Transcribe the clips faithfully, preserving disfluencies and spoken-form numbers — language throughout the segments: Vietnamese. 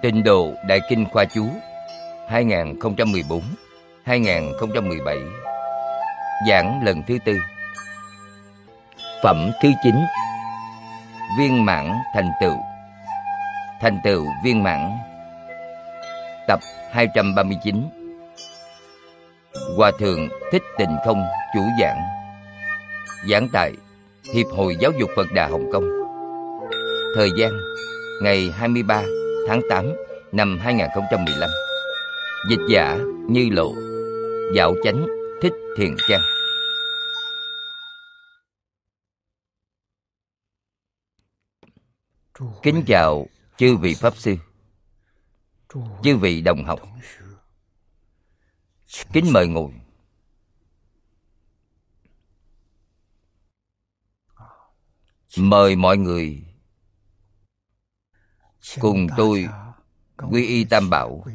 Tịnh Độ Đại Kinh Khoa Chú hai không một bốn đến hai không một bảy. Giảng lần thứ tư. Phẩm thứ chín. Viên mãn thành tựu. Thành tựu viên mãn. Tập hai trăm ba mươi chín. Hòa Thượng Thích Tịnh Không chủ giảng. Giảng tại Hiệp hội Giáo dục Phật Đà Hồng Kông. Thời gian ngày hai mươi ba tháng tám năm hai nghìn không trăm mười lăm. Dịch giả Như Lộ. Dạo Chánh Thích Thiền Trang. Kính chào chư vị Pháp Sư, chư vị đồng học. Kính mời ngồi. Mời mọi người cùng tôi quy y Tam Bảo.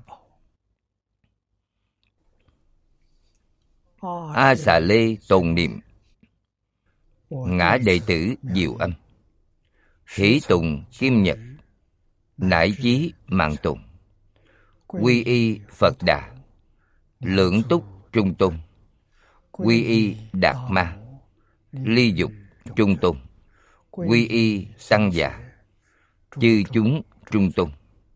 A Xà Lê tồn niệm. Ngã đệ tử Diệu Âm. Hỷ tùng Kim Nhật. Nải chí mạng tùng. Quy y Phật Đà. Lưỡng túc Trung Tôn. Quy y Đạt Ma. Ly dục Trung Tôn. Quy y Tăng Già. Chư chúng Trung Tôn.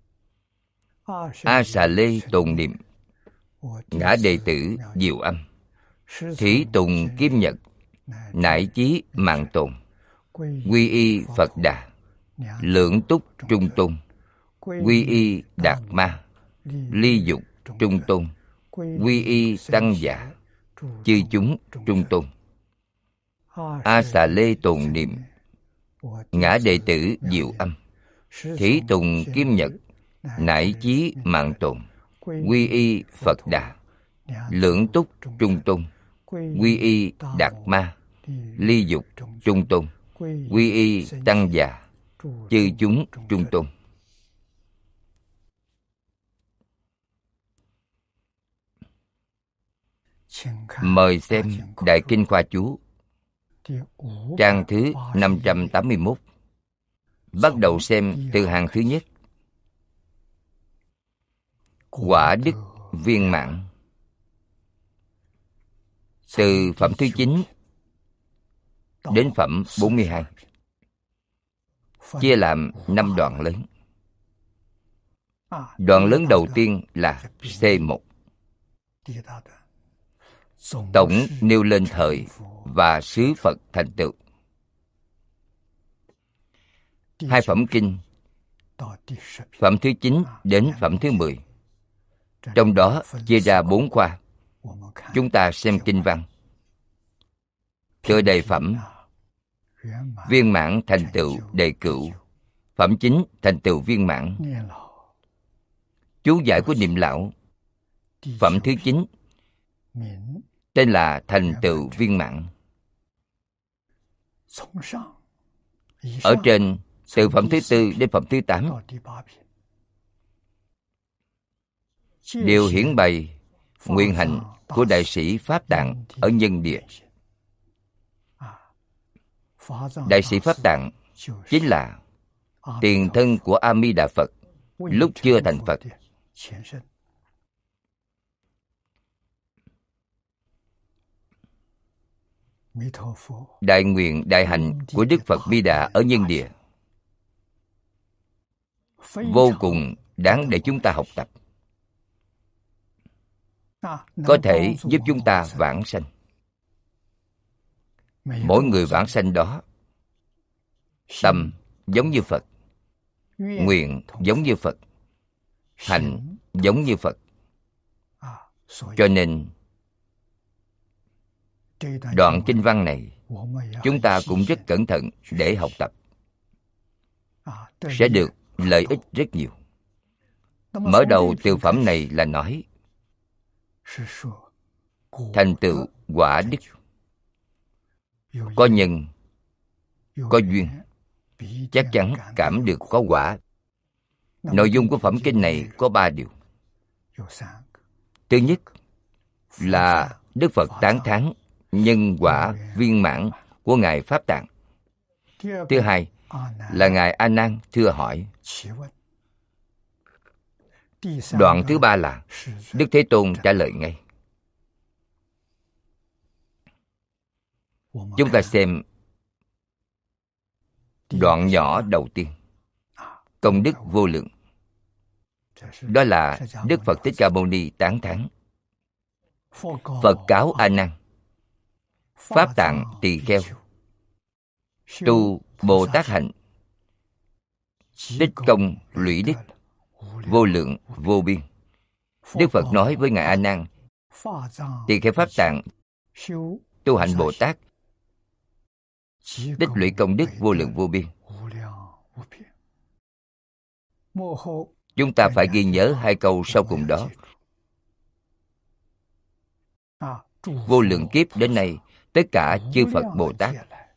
A Xà Lê tồn niệm. Ngã đệ tử Diệu Âm. Thí tùng Kim Nhật. Nải chí mạng tồn. Quy y Phật Đà. Lưỡng túc Trung Tôn. Quy y Đạt Ma. Ly dục Trung Tôn. Quy y Tăng Già. Chư chúng Trung Tôn. A Xà Lê tồn niệm. Ngã đệ tử Diệu Âm. Thí tùng Kim Nhật. Nải chí mạng tồn. Quy y Phật Đà. Lưỡng túc Trung Tôn. Quy y Đạt Ma. Ly dục Trung Tôn. Quy y Tăng Già. Chư chúng Trung Tôn. Mời xem Đại Kinh Khoa Chú trang thứ năm trăm tám mươi mốt. Bắt đầu xem từ hàng thứ nhất. Quả đức viên mãn. Từ phẩm thứ chín đến phẩm bốn mươi hai, chia làm năm đoạn lớn. Đoạn lớn đầu tiên là C một. Tổng nêu lên thời và xứ Phật thành tựu. Hai phẩm kinh, phẩm thứ chín đến phẩm thứ mười. Trong đó chia ra bốn khoa. Chúng ta xem kinh văn. Tựa đề phẩm: viên mãn thành tựu đề cửu. Phẩm chính thành tựu viên mãn. Chú giải của Niệm Lão. Phẩm thứ chín tên là thành tựu viên mãn. Ở trên, từ phẩm thứ tư đến phẩm thứ tám đều hiển bày nguyện hạnh của đại sĩ Pháp Tạng ở nhân địa. Đại sĩ Pháp Tạng chính là tiền thân của A Di Đà Phật lúc chưa thành Phật. Đại nguyện đại hạnh của Đức Phật Bi Đà ở nhân địa vô cùng đáng để chúng ta học tập, có thể giúp chúng ta vãng sanh. Mỗi người vãng sanh đó, tâm giống như Phật, nguyện giống như Phật, hạnh giống như Phật. Cho nên đoạn kinh văn này chúng ta cũng rất cẩn thận để học tập, sẽ được lợi ích rất nhiều. Mở đầu từ phẩm này là nói thành tựu quả đức. Có nhân, có duyên, chắc chắn cảm được có quả. Nội dung của phẩm kinh này có ba điều. Thứ nhất là Đức Phật tán thán nhân quả viên mãn của Ngài Pháp Tạng. Thứ hai là Ngài A Nan thưa hỏi. Đoạn thứ ba là Đức Thế Tôn trả lời ngay. Chúng ta xem đoạn nhỏ đầu tiên. Công đức vô lượng. Đó là Đức Phật Thích Ca Mâu Ni tán thán. Phật cáo A Nan, Pháp Tạng Tỳ Kheo, tu Bồ Tát hạnh, tích công lũy đức, vô lượng vô biên. Đức Phật nói với ngài A Nan, tỳ kheo Pháp Tạng tu hạnh Bồ Tát, tích lũy công đức vô lượng vô biên. Chúng ta phải ghi nhớ hai câu sau cùng đó. Vô lượng kiếp đến nay, tất cả chư Phật Bồ Tát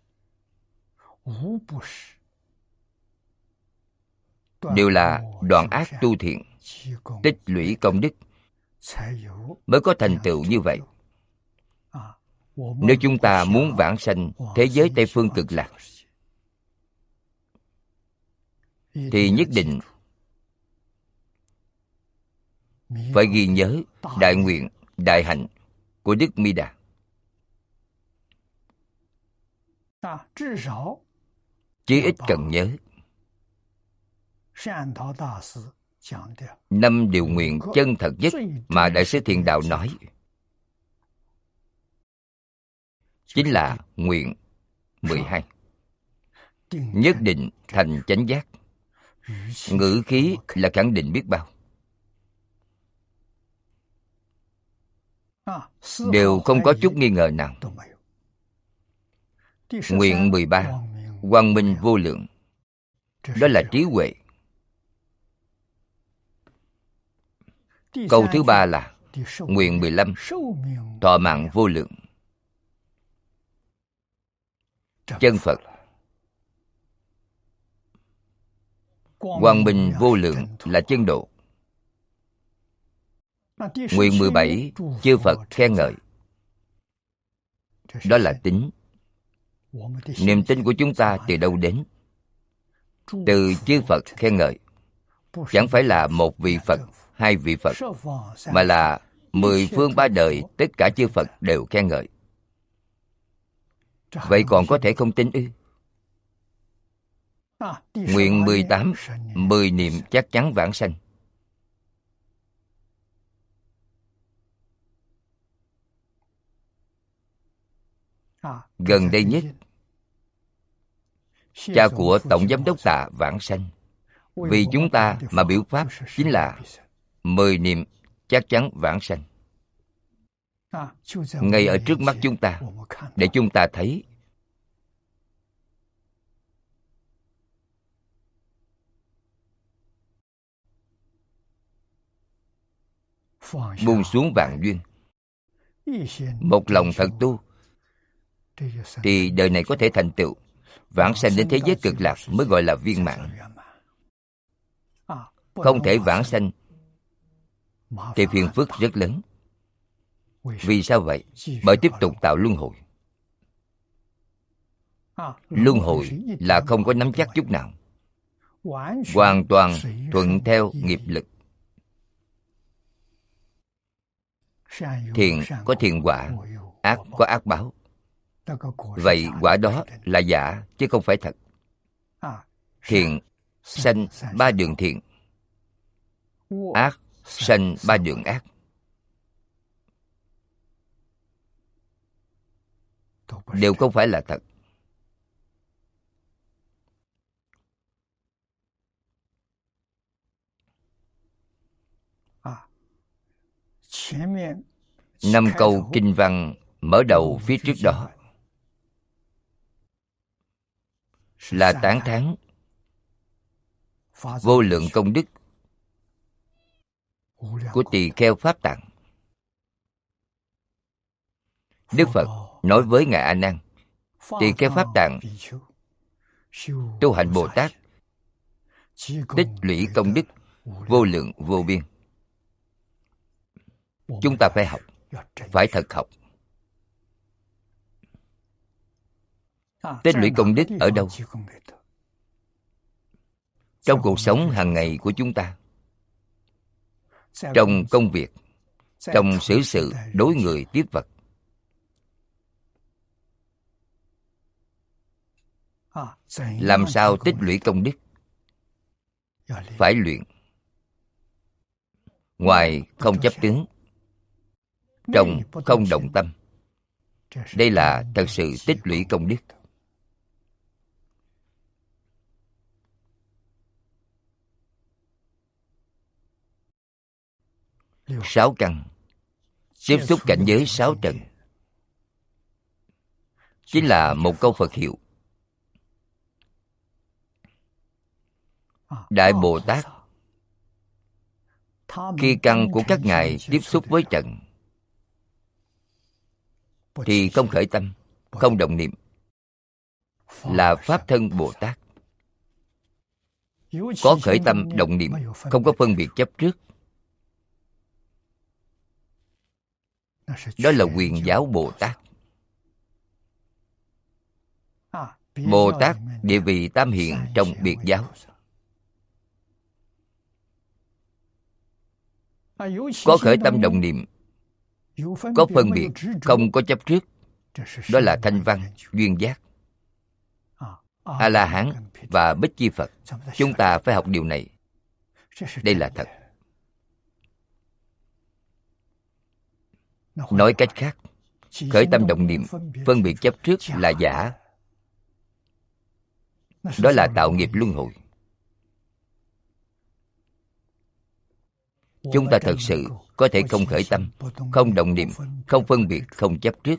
đều là đoạn ác tu thiện, tích lũy công đức mới có thành tựu như vậy. Nếu chúng ta muốn vãng sanh thế giới Tây Phương Cực Lạc thì nhất định phải ghi nhớ đại nguyện, đại hạnh của Đức Mi Đà. Chí ít cần nhớ năm điều nguyện chân thật nhất mà Đại sư Thiện Đạo nói, chính là nguyện mười hai. Nhất định thành chánh giác. Ngữ khí là khẳng định biết bao, đều không có chút nghi ngờ nào. Nguyện mười ba, quang minh vô lượng, đó là trí huệ. Câu thứ ba là nguyện mười lăm, thọ mạng vô lượng. Chân Phật. Quang minh vô lượng là chân độ. Nguyện mười bảy, chư Phật khen ngợi, đó là tính. Niềm tin của chúng ta từ đâu đến? Từ chư Phật khen ngợi. Chẳng phải là một vị Phật, hai vị Phật, mà là mười phương ba đời tất cả chư Phật đều khen ngợi. Vậy còn có thể không tin ư? Nguyện mười tám, mười niệm chắc chắn vãng sanh. Gần đây nhất, cha của Tổng Giám đốc Tạ vãng sanh. Vì chúng ta mà biểu pháp chính là mười niệm chắc chắn vãng sanh. Ngay ở trước mắt chúng ta, để chúng ta thấy buông xuống vạn duyên, một lòng thật tu, thì đời này có thể thành tựu vãng sanh đến thế giới cực lạc mới gọi là viên mãn. Không thể vãng sanh thì phiền phức rất lớn. Vì sao vậy? Bởi tiếp tục tạo luân hồi. Luân hồi là không có nắm chắc chút nào, hoàn toàn thuận theo nghiệp lực. Thiện có thiện quả, ác có ác báo. Vậy quả đó là giả chứ không phải thật. Thiện sanh ba đường thiện, ác sanh ba đường ác. Đều không phải là thật. Năm câu kinh văn mở đầu phía trước đó là tán thán vô lượng công đức của tỳ kheo Pháp Tạng. Đức Phật nói với ngài A Nan, tỳ kheo Pháp Tạng tu hạnh Bồ Tát, tích lũy công đức vô lượng vô biên. Chúng ta phải học, phải thật học. Tích lũy công đức ở đâu? Trong cuộc sống hàng ngày của chúng ta. trong công việc, trong xử sự đối người tiếp vật. Làm sao tích lũy công đức? Phải luyện. Ngoài không chấp tướng, trong không động tâm. Đây là thật sự tích lũy công đức. Sáu căn tiếp xúc cảnh giới sáu trần, chính là một câu Phật hiệu. Đại Bồ Tát khi căn của các ngài tiếp xúc với trần thì không khởi tâm, không động niệm, là Pháp thân Bồ Tát. Có khởi tâm động niệm, không có phân biệt chấp trước, đó là Quyền Giáo Bồ Tát. Bồ Tát địa vị tam hiện trong biệt giáo. Có khởi tâm động niệm, có phân biệt, không có chấp trước, đó là Thanh Văn, Duyên Giác. A-la-hán và Bích Chi Phật, chúng ta phải học điều này. Đây là thật. Nói cách khác, khởi tâm động niệm, phân biệt chấp trước là giả. Đó là tạo nghiệp luân hồi. Chúng ta thật sự có thể không khởi tâm, không động niệm, không phân biệt, không chấp trước.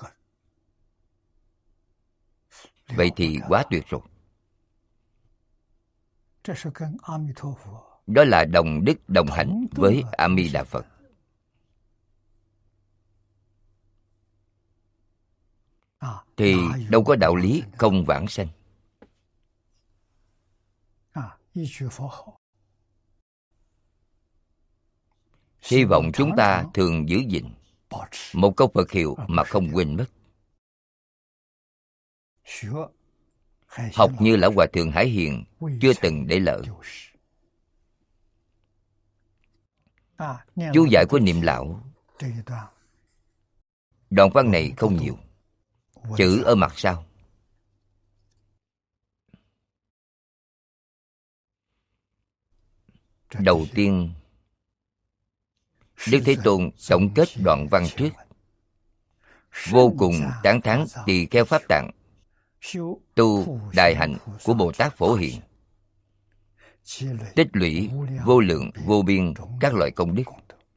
Vậy thì quá tuyệt rồi. Đó là đồng đức đồng hạnh với A Di Đà Phật. Thì đâu có đạo lý không vãng sanh. Hy vọng chúng ta thường giữ gìn một câu Phật hiệu mà không quên mất. Học như Lão Hòa Thượng Hải Hiền chưa từng để lỡ. Chú giải của Niệm Lão, đoạn văn này không nhiều, chữ ở mặt sau. Đầu tiên, Đức Thế Tôn tổng kết đoạn văn trước, vô cùng tán thán tỳ kheo Pháp Tạng tu đại hạnh của Bồ Tát Phổ Hiền, tích lũy vô lượng vô biên các loại công đức.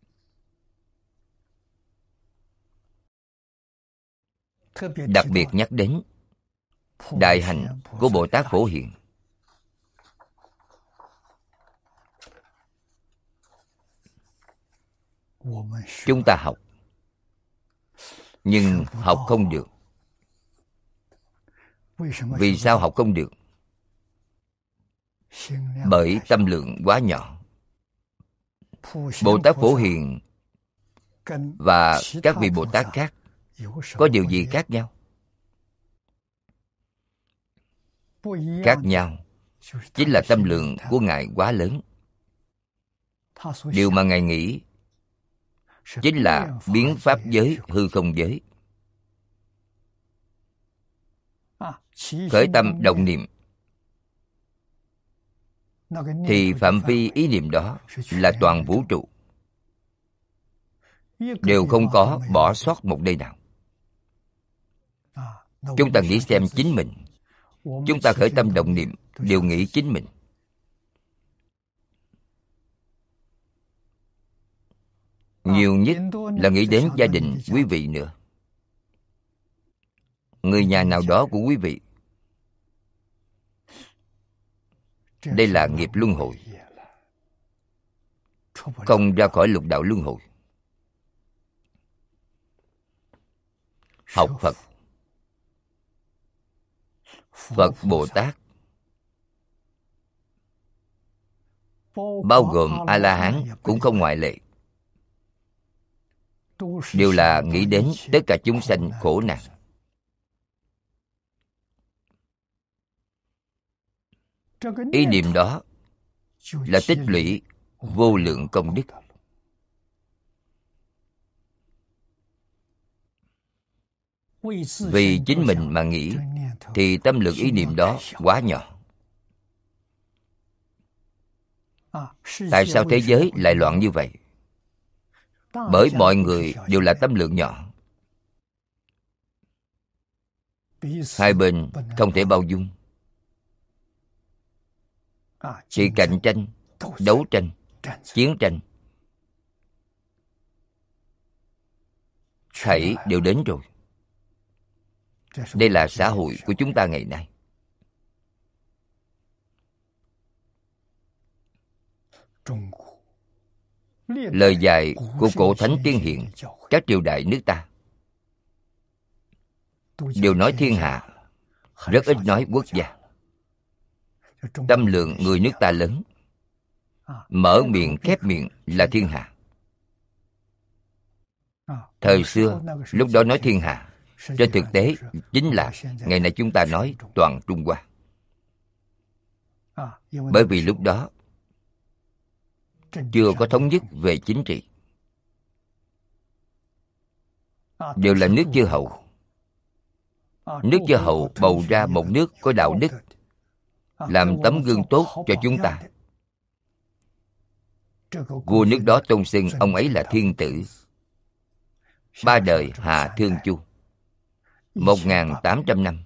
Đặc biệt nhắc đến đại hạnh của Bồ Tát Phổ Hiền. Chúng ta học, nhưng học không được. Vì sao học không được? Bởi tâm lượng quá nhỏ. Bồ Tát Phổ Hiền và các vị Bồ Tát khác có điều gì khác nhau? Khác nhau chính là tâm lượng của Ngài quá lớn. Điều mà Ngài nghĩ chính là biến pháp giới hư không giới. Khởi tâm động niệm thì phạm vi ý niệm đó là toàn vũ trụ, đều không có bỏ sót một nơi nào. Chúng ta nghĩ xem chính mình. Chúng ta khởi tâm động niệm đều nghĩ chính mình. Nhiều nhất là nghĩ đến gia đình quý vị nữa, người nhà nào đó của quý vị. Đây là nghiệp luân hồi, không ra khỏi lục đạo luân hồi. Học Phật, Phật Bồ Tát, bao gồm A-la-hán cũng không ngoại lệ, đều là nghĩ đến tất cả chúng sanh khổ nạn. Ý niệm đó là tích lũy vô lượng công đức. vì chính mình mà nghĩ, thì tâm lượng ý niệm đó quá nhỏ. Tại sao thế giới lại loạn như vậy? Bởi mọi người đều là tâm lượng nhỏ. Hai bên không thể bao dung, chỉ cạnh tranh, đấu tranh, chiến tranh, thảy đều đến rồi. Đây là xã hội của chúng ta ngày nay. Lời dạy của cổ thánh tiên hiền, các triều đại nước ta đều nói thiên hạ, rất ít nói quốc gia. Tâm lượng người nước ta lớn, mở miệng khép miệng là thiên hạ. Thời xưa, lúc đó nói thiên hạ, trên thực tế chính là ngày nay chúng ta nói toàn Trung Hoa. Bởi vì lúc đó chưa có thống nhất về chính trị, đều là nước chư hầu. Nước chư hầu bầu ra một nước có đạo đức, làm tấm gương tốt cho chúng ta. Vua nước đó tôn xưng ông ấy là thiên tử. Ba đời Hạ Thương Chu, một nghìn tám trăm năm.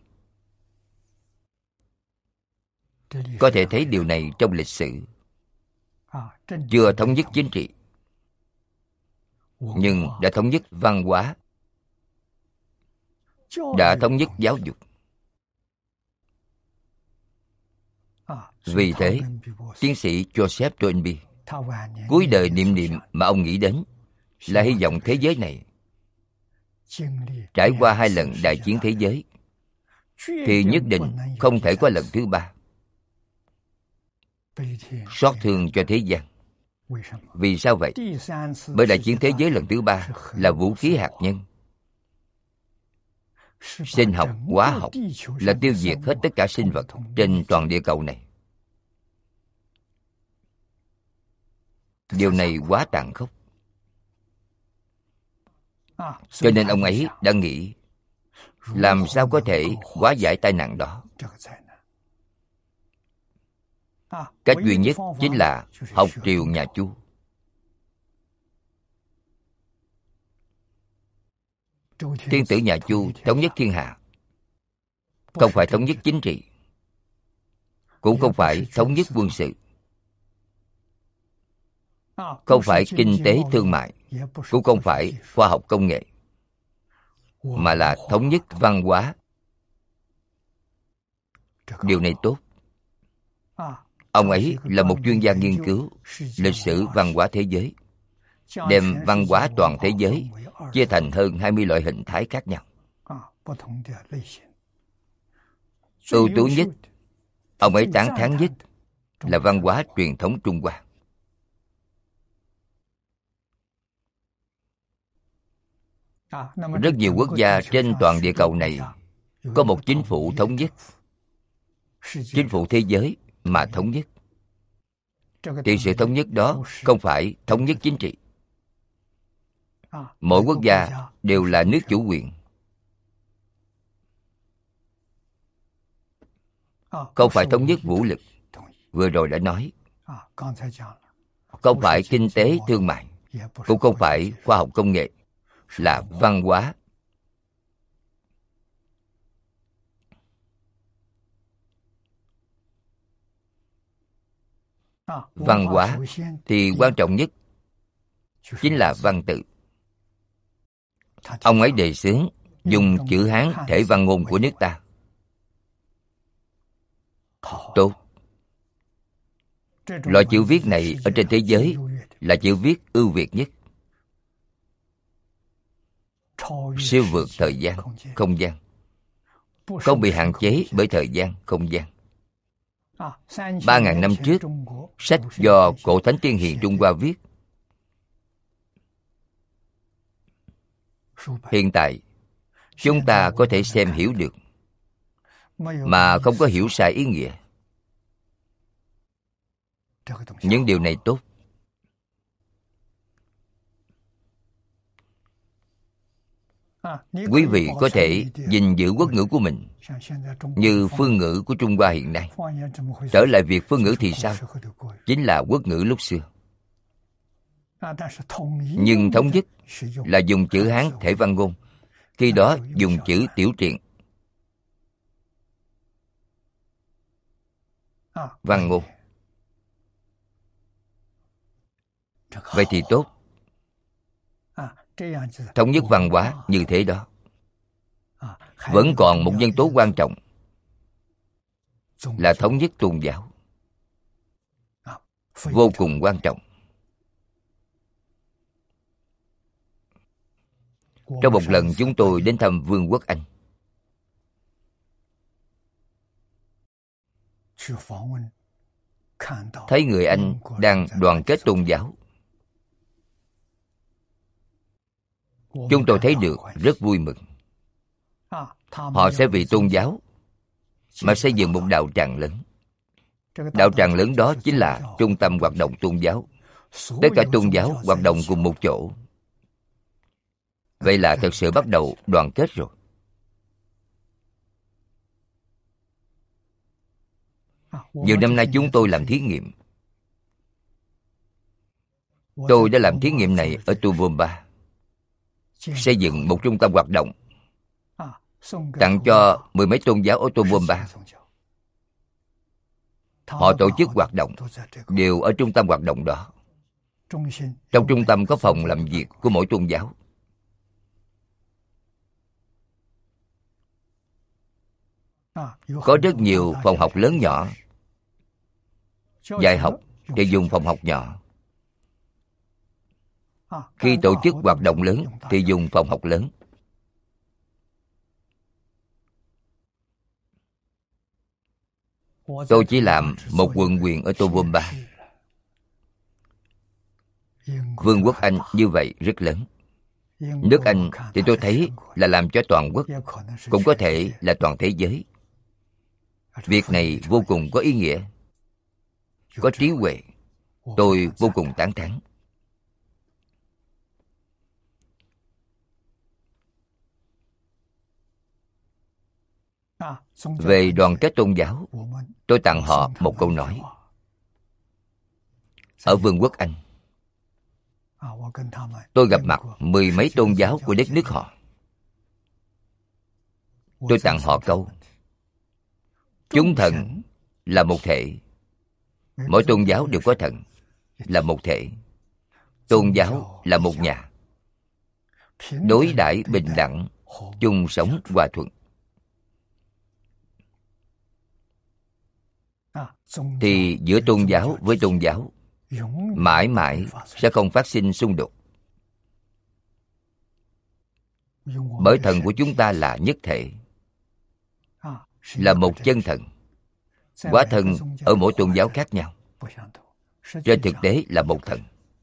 Có thể thấy điều này trong lịch sử. Chưa thống nhất chính trị, nhưng đã thống nhất văn hóa, đã thống nhất giáo dục. Vì thế, tiến sĩ Joseph Toynbee cuối đời niệm niệm mà ông nghĩ đến là hy vọng thế giới này trải qua hai lần đại chiến thế giới thì nhất định không thể có lần thứ ba. Xót thương cho thế gian. Vì sao vậy? Bởi đại chiến thế giới lần thứ ba là vũ khí hạt nhân. Sinh học, hóa học là tiêu diệt hết tất cả sinh vật trên toàn địa cầu này. Điều này quá tàn khốc. Cho nên ông ấy đã nghĩ làm sao có thể hóa giải tai nạn đó. Cách duy nhất chính là học triều nhà Chu. Thiên tử nhà Chu thống nhất thiên hạ, không phải thống nhất chính trị, cũng không phải thống nhất quân sự, không phải kinh tế thương mại, cũng không phải khoa học công nghệ, mà là thống nhất văn hóa. Điều này tốt. Ông ấy là một chuyên gia nghiên cứu lịch sử văn hóa thế giới, đem văn hóa toàn thế giới chia thành hơn hai mươi loại hình thái khác nhau. Ưu tú nhất, ông ấy tán thán nhất là văn hóa truyền thống Trung Hoa. Rất nhiều quốc gia trên toàn địa cầu này có một chính phủ thống nhất, chính phủ thế giới mà thống nhất. Thì sự thống nhất đó không phải thống nhất chính trị. Mỗi quốc gia đều là nước chủ quyền, không phải thống nhất vũ lực. Vừa rồi đã nói, không phải kinh tế thương mại, cũng không phải khoa học công nghệ, là văn hóa. Văn hóa thì quan trọng nhất chính là văn tự. Ông ấy đề xướng dùng chữ Hán thể văn ngôn của nước ta. Tốt. Loại chữ viết này ở trên thế giới là chữ viết ưu việt nhất, siêu vượt thời gian, không gian, không bị hạn chế bởi thời gian, không gian. Ba ngàn năm trước, sách do cổ thánh tiên hiền Trung Hoa viết. Hiện tại, chúng ta có thể xem hiểu được, mà không có hiểu sai ý nghĩa. Những điều này tốt. Quý vị có thể gìn giữ quốc ngữ của mình, như phương ngữ của Trung Hoa hiện nay. Trở lại việc phương ngữ thì sao? Chính là quốc ngữ lúc xưa. Nhưng thống nhất là dùng chữ Hán thể văn ngôn. Khi đó dùng chữ tiểu truyện văn ngôn. Vậy thì tốt. Thống nhất văn hóa như thế đó. Vẫn còn một nhân tố quan trọng là thống nhất tôn giáo. Vô cùng quan trọng. Trong một lần chúng tôi đến thăm Vương quốc Anh, thấy người Anh đang đoàn kết tôn giáo. Chúng tôi thấy được rất vui mừng. Họ sẽ vì tôn giáo mà xây dựng một đạo tràng lớn. Đạo tràng lớn đó chính là trung tâm hoạt động tôn giáo. Tất cả tôn giáo hoạt động cùng một chỗ. Vậy là thật sự bắt đầu đoàn kết rồi. Nhiều năm nay chúng tôi làm thí nghiệm. Tôi đã làm thí nghiệm này ở Tuvumba, xây dựng một trung tâm hoạt động, tặng cho mười mấy tôn giáo ở Tuvumba. Họ tổ chức hoạt động đều ở trung tâm hoạt động đó. Trong trung tâm có phòng làm việc của mỗi tôn giáo. Có rất nhiều phòng học lớn nhỏ. Dạy học thì dùng phòng học nhỏ. Khi tổ chức hoạt động lớn thì dùng phòng học lớn. Tôi chỉ làm một quận huyện ở Tuvumba. Vương quốc Anh như vậy rất lớn. Nước Anh thì tôi thấy là làm cho toàn quốc, cũng có thể là toàn thế giới. Việc này vô cùng có ý nghĩa, có trí huệ. Tôi vô cùng tán thán. Về đoàn kết tôn giáo, tôi tặng họ một câu nói. Ở Vương quốc Anh, tôi gặp mặt mười mấy tôn giáo của đất nước họ. Tôi tặng họ câu: chúng thần là một thể. Mỗi tôn giáo đều có thần, là một thể. Tôn giáo là một nhà. Đối đãi bình đẳng, chung sống hòa thuận. Thì giữa tôn giáo với tôn giáo mãi mãi sẽ không phát sinh xung đột. Bởi thần của chúng ta là nhất thể, là một chân thần. Hóa thân ở mỗi tôn giáo khác nhau, trên thực tế là một thần.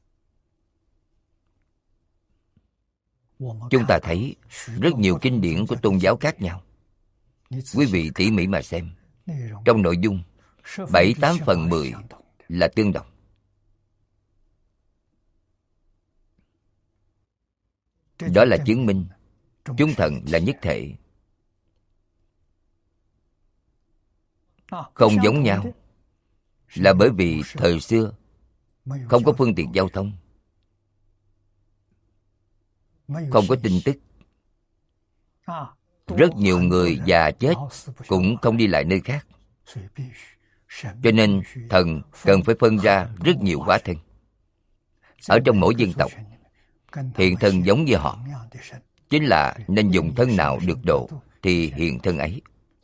Chúng ta thấy rất nhiều kinh điển của tôn giáo khác nhau. Quý vị tỉ mỉ mà xem, trong nội dung bảy tám phần mười là tương đồng. Đó là chứng minh chúng thần là nhất thể. Không giống nhau là bởi vì thời xưa không có phương tiện giao thông, không có tin tức. Rất nhiều người già chết cũng không đi lại nơi khác. Cho nên thần cần phải phân ra rất nhiều hóa thân. Ở trong mỗi dân tộc, hiện thân giống như họ, chính là nên dùng thân nào được độ thì hiện thân ấy.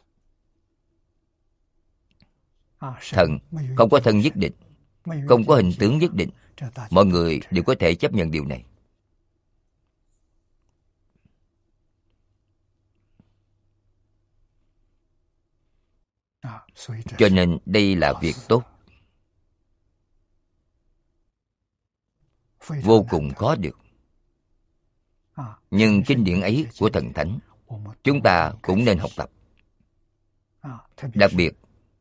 Thần không có thân nhất định, không có hình tướng nhất định. Mọi người đều có thể chấp nhận điều này. Cho nên đây là việc tốt, vô cùng khó được. Nhưng kinh điển ấy của thần thánh, chúng ta cũng nên học tập. Đặc biệt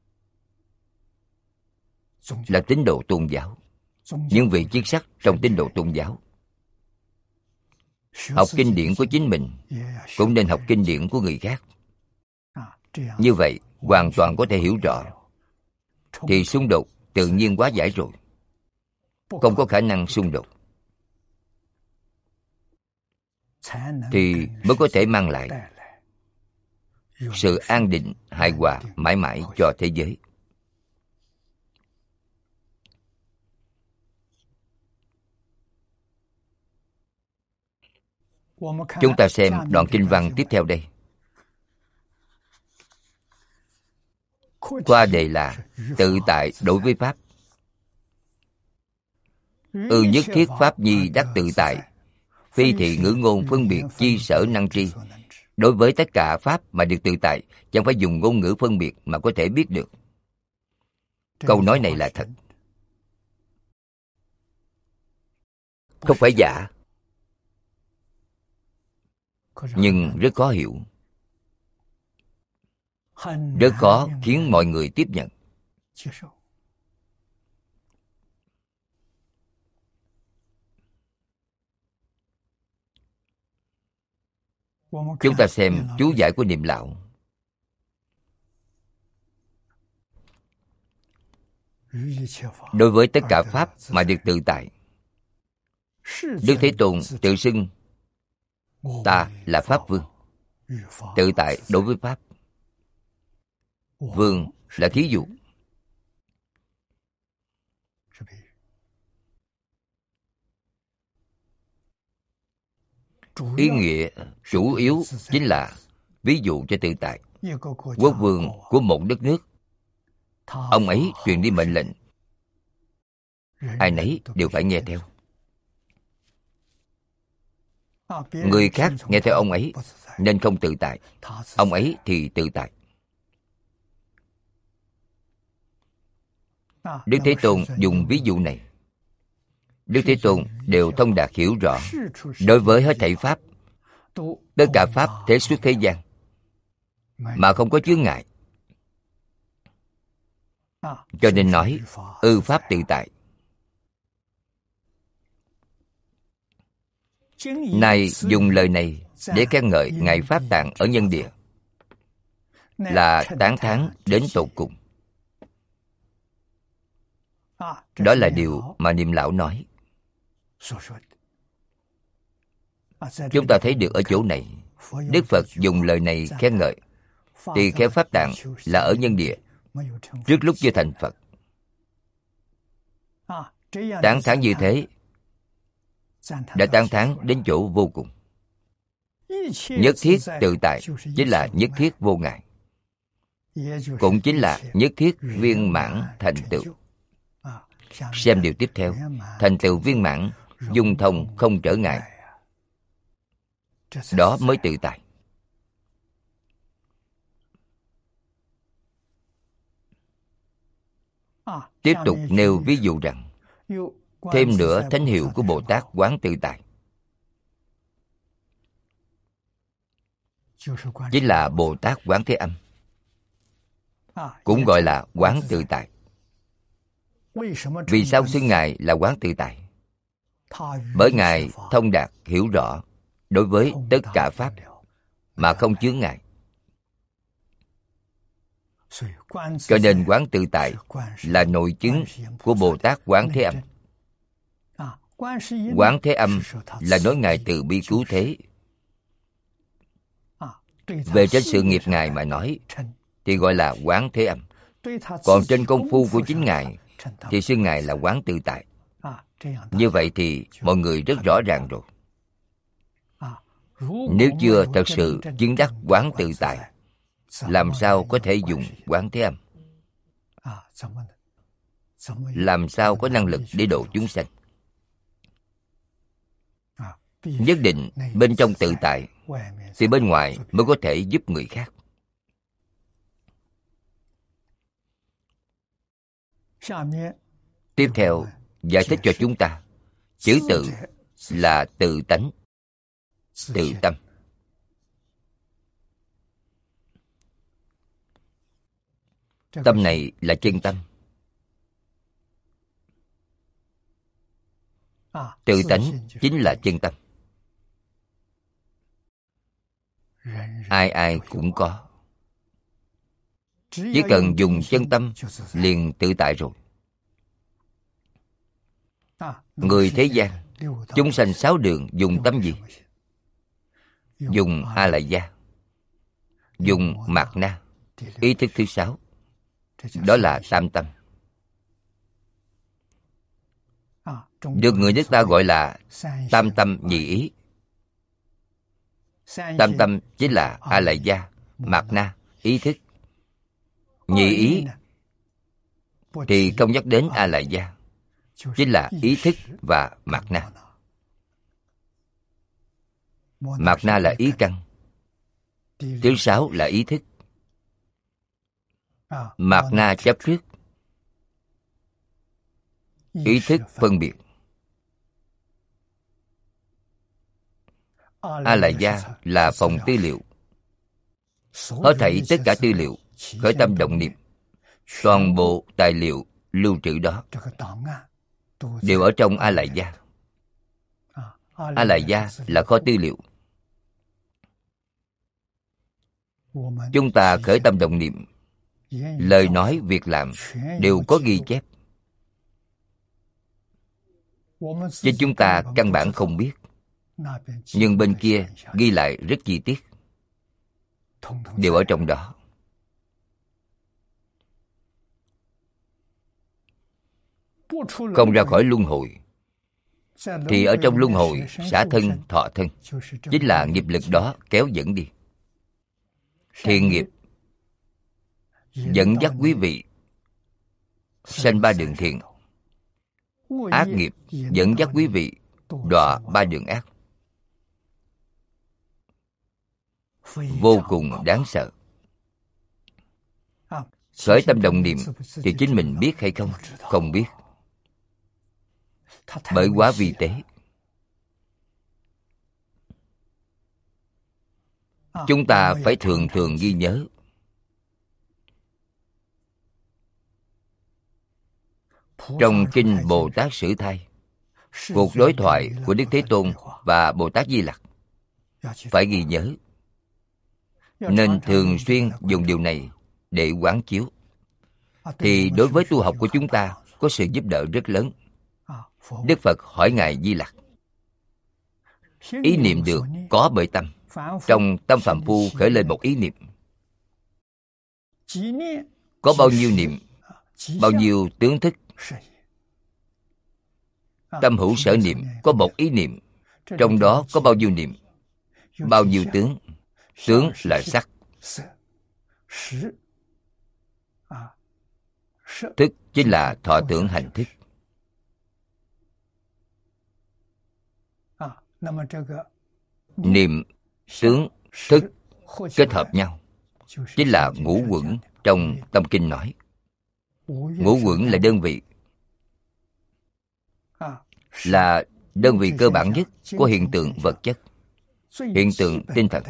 là tín đồ tôn giáo, những vị chức sắc trong tín đồ tôn giáo. học kinh điển của chính mình, cũng nên học kinh điển của người khác. Như vậy hoàn toàn có thể hiểu rõ, thì xung đột tự nhiên hóa giải rồi, không có khả năng xung đột, thì mới có thể mang lại sự an định, hài hòa mãi mãi cho thế giới. Chúng ta xem đoạn kinh văn tiếp theo đây. Qua đề là tự tại đối với Pháp. Ư nhất thiết Pháp nhi đắc tự tại, phi thị ngữ ngôn phân biệt chi sở năng tri. Đối với tất cả Pháp mà được tự tại, chẳng phải dùng ngôn ngữ phân biệt mà có thể biết được. Câu nói này là thật, không phải giả, nhưng rất khó hiểu, rất khó khiến mọi người tiếp nhận. Chúng ta xem chú giải của Niệm Lão. Đối với tất cả Pháp mà được tự tại, Đức Thế Tôn tự xưng ta là Pháp Vương. Tự tại đối với Pháp. Vương là thí dụ. Ý nghĩa chủ yếu chính là ví dụ cho tự tại. Quốc vương của một đất nước, ông ấy truyền đi mệnh lệnh, ai nấy đều phải nghe theo. Người khác nghe theo ông ấy nên không tự tại, ông ấy thì tự tại. Đức Thế Tôn dùng ví dụ này, Đức Thế Tôn đều thông đạt hiểu rõ. Đối với hết thảy Pháp, tất cả Pháp thế xuất thế gian mà không có chướng ngại, cho nên nói ư Pháp tự tại. Này dùng lời này để khen ngợi Ngài Pháp Tạng ở nhân địa, là tán thán đến tột cùng. Đó là điều mà Niệm Lão nói. Chúng ta thấy được ở chỗ này, Đức Phật dùng lời này khen ngợi tỳ kheo Pháp Tạng là ở nhân địa, trước lúc chưa thành Phật. Tán thán như thế đã tán thán đến chỗ vô cùng. Nhất thiết tự tại chính là nhất thiết vô ngại, cũng chính là nhất thiết viên mãn thành tựu. Xem điều tiếp theo, thành tựu viên mãn, dung thông không trở ngại, đó mới tự tại. Tiếp tục nêu ví dụ rằng, thêm nữa thánh hiệu của Bồ Tát Quán Tự Tại, chính là Bồ Tát Quán Thế Âm, cũng gọi là Quán Tự Tại. Vì sao xưng Ngài là Quán Tự Tại? Bởi Ngài thông đạt hiểu rõ đối với tất cả Pháp mà không chướng ngại. Cho nên Quán Tự Tại là nội chứng của Bồ Tát Quán Thế Âm. Quán Thế Âm là nói Ngài từ bi cứu thế. Về trên sự nghiệp Ngài mà nói thì gọi là Quán Thế Âm. Còn trên công phu của chính Ngài thì xưng Ngài là Quán Tự Tại. Như vậy thì mọi người rất rõ ràng rồi. Nếu chưa thật sự chứng đắc Quán Tự Tại, làm sao có thể dùng Quán Thế Âm? Làm sao có năng lực để độ chúng sanh? Nhất định bên trong tự tại thì bên ngoài mới có thể giúp người khác. Tiếp theo giải thích cho chúng ta, chữ tự là tự tánh, tự tâm. Tâm này là chân tâm. Tự tánh chính là chân tâm. ai ai cũng có. Chỉ cần dùng chân tâm liền tự tại rồi. Người thế gian, chúng sanh sáu đường dùng tâm gì? Dùng A Lại Gia, dùng Mạt Na, ý thức thứ sáu. Đó là tam tâm. Được người nước ta gọi là tam tâm nhị ý. Tam tâm chính là A Lại Gia, Mạt Na, ý thức. Nhị ý thì không nhắc đến A Lại Gia, chính là ý thức và Mạt Na. Mạt Na là ý căn, thứ sáu là ý thức. Mạt Na chấp trước, ý thức phân biệt. A Lại Gia là phòng tư liệu. Hết thảy tất cả tư liệu, khởi tâm động niệm, toàn bộ tài liệu lưu trữ đó đều ở trong A Lại Gia. A Lại Gia là kho tư liệu. Chúng ta khởi tâm động niệm, lời nói, việc làm đều có ghi chép, chứ chúng ta căn bản không biết. Nhưng bên kia ghi lại rất chi tiết, đều ở trong đó. Không ra khỏi luân hồi, thì ở trong luân hồi xả thân thọ thân, chính là nghiệp lực đó kéo dẫn đi. Thiện nghiệp dẫn dắt quý vị sanh ba đường thiện, ác nghiệp dẫn dắt quý vị đọa ba đường ác. Vô cùng đáng sợ. Khởi tâm động niệm thì chính mình biết hay không? Không biết. Bởi quá vi tế. Chúng ta phải thường thường ghi nhớ. Trong kinh Bồ Tát Sử Thai, cuộc đối thoại của Đức Thế Tôn và Bồ Tát Di Lặc phải ghi nhớ. Nên thường xuyên dùng điều này để quán chiếu, thì đối với tu học của chúng ta có sự giúp đỡ rất lớn. Đức Phật hỏi Ngài Di Lặc: ý niệm được có bởi tâm. Trong tâm phàm phu khởi lên một ý niệm, có bao nhiêu niệm, bao nhiêu tướng thức. Tâm hữu sở niệm có một ý niệm, trong đó có bao nhiêu niệm, bao nhiêu tướng. Tướng là sắc, thức chính là thọ tưởng hành thức. Niệm, tướng, thức kết hợp nhau chính là ngũ uẩn. Trong Tâm Kinh nói ngũ uẩn là đơn vị, là đơn vị cơ bản nhất của hiện tượng vật chất, hiện tượng tinh thần.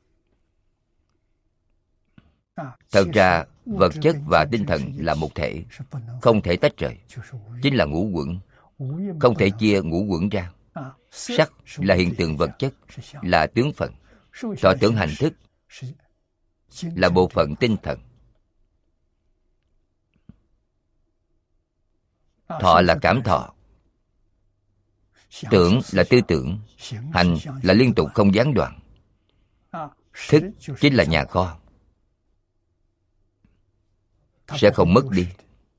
Thật ra vật chất và tinh thần là một thể, không thể tách rời, chính là ngũ uẩn, không thể chia ngũ uẩn ra. Sắc là hiện tượng vật chất, là tướng phận. Thọ tưởng hành thức là bộ phận tinh thần. Thọ là cảm thọ, tưởng là tư tưởng, hành là liên tục không gián đoạn. Thức chính là nhà kho, sẽ không mất đi.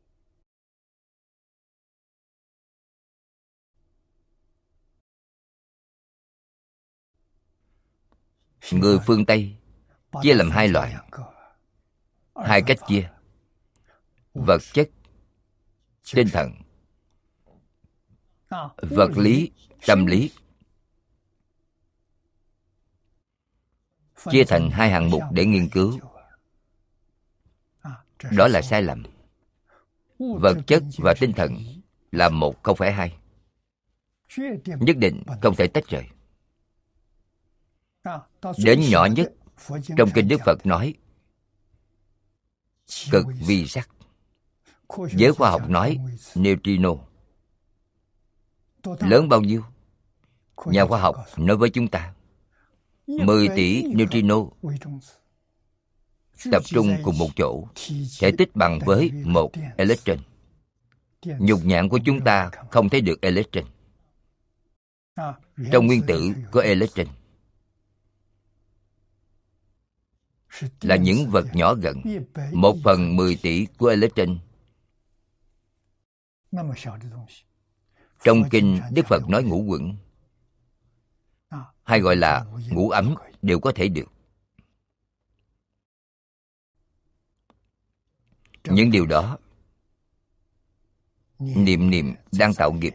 Người phương Tây chia làm hai loại, hai cách chia: vật chất, tinh thần. Vật lý, tâm lý, chia thành hai hạng mục để nghiên cứu. Đó là sai lầm. Vật chất và tinh thần là một, không phải hai. Nhất định không thể tách rời. Đến nhỏ nhất, trong kinh Đức Phật nói cực vi sắc. Giới khoa học nói neutrino. Lớn bao nhiêu? Nhà khoa học nói với chúng ta mười tỷ neutrino tập trung cùng một chỗ, thể tích bằng với một electron. Nhục nhãn của chúng ta không thấy được electron. Trong nguyên tử có electron, là những vật nhỏ gọn, một phần mười tỷ của electron. Trong kinh Đức Phật nói ngũ uẩn, hay gọi là ngũ ấm, đều có thể được. Những điều đó niệm niệm đang tạo nghiệp.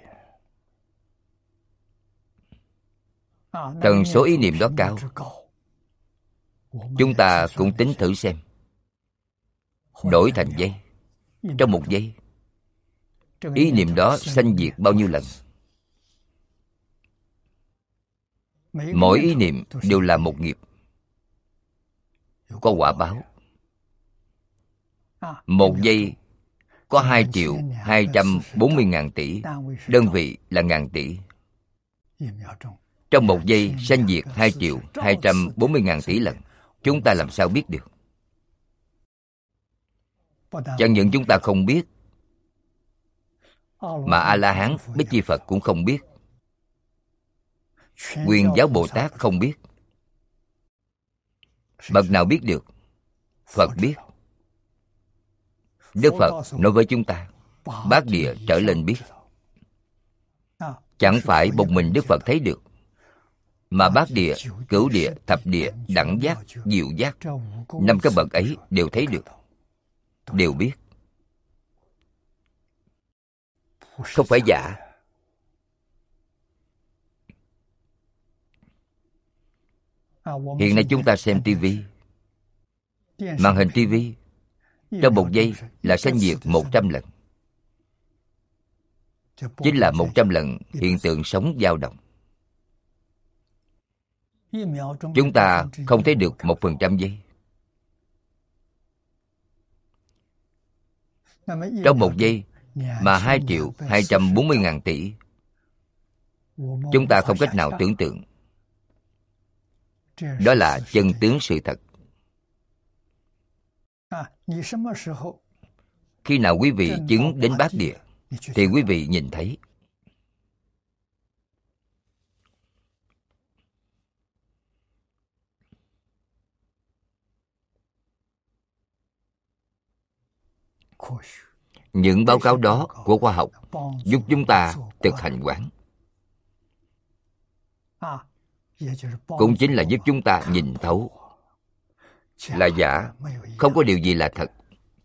Tần số ý niệm đó cao, chúng ta cũng tính thử xem. Đổi thành giây, trong một giây, ý niệm đó sanh diệt bao nhiêu lần? Mỗi ý niệm đều là một nghiệp, có quả báo. Một giây có hai triệu hai trăm bốn mươi ngàn tỷ, đơn vị là ngàn tỷ. Trong một giây sanh diệt hai triệu hai trăm bốn mươi ngàn tỷ lần. Chúng ta làm sao biết được? Chẳng những chúng ta không biết, mà A-la-hán Bích Chi Phật cũng không biết, Quyền Giáo Bồ Tát không biết. Bậc nào biết được? Phật biết. Đức Phật nói với chúng ta, bát địa trở lên biết. Chẳng phải một mình Đức Phật thấy được, mà bát địa, cửu địa, thập địa, đẳng giác, diệu giác, năm cái bậc ấy đều thấy được, đều biết. Không phải giả. Hiện nay chúng ta xem tivi, màn hình tivi trong một giây là sanh diệt một trăm lần. Chính là một trăm lần hiện tượng sống dao động. Chúng ta không thấy được một phần trăm giây. Trong một giây mà hai triệu hai trăm bốn mươi ngàn tỷ, chúng ta không cách nào tưởng tượng. Đó là chân tướng sự thật. Khi nào quý vị chứng đến bát địa, thì quý vị nhìn thấy. Những báo cáo đó của khoa học giúp chúng ta thực hành quán, cũng chính là giúp chúng ta nhìn thấu là giả, không có điều gì là thật.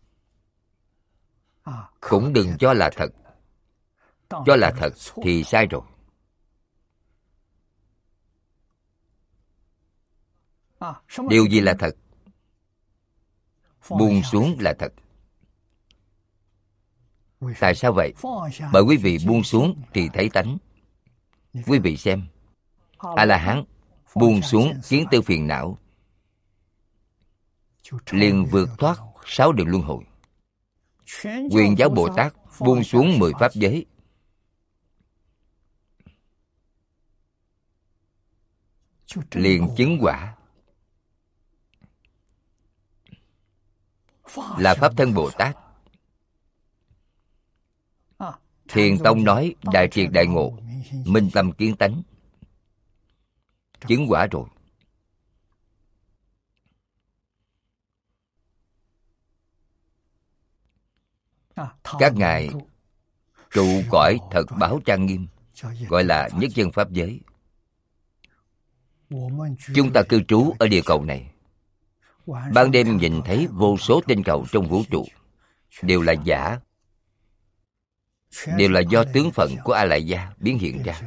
Cũng đừng cho là thật. Cho là thật thì sai rồi. Điều gì là thật? Buông xuống là thật. Tại sao vậy? Bởi quý vị buông xuống thì thấy tánh. Quý vị xem, A-la-hán buông xuống kiến tư phiền não, liền vượt thoát sáu đường luân hồi. Quyền Giáo Bồ Tát buông xuống mười pháp giới, liền chứng quả, là Pháp Thân Bồ Tát. Thiền Tông nói đại triệt đại ngộ, minh tâm kiến tánh, chứng quả rồi. Các ngài trụ cõi thật báo trang nghiêm, gọi là nhất chân pháp giới. Chúng ta cư trú ở địa cầu này, ban đêm nhìn thấy vô số tinh cầu trong vũ trụ, đều là giả, đều là do tướng phận của A Lại Gia biến hiện ra.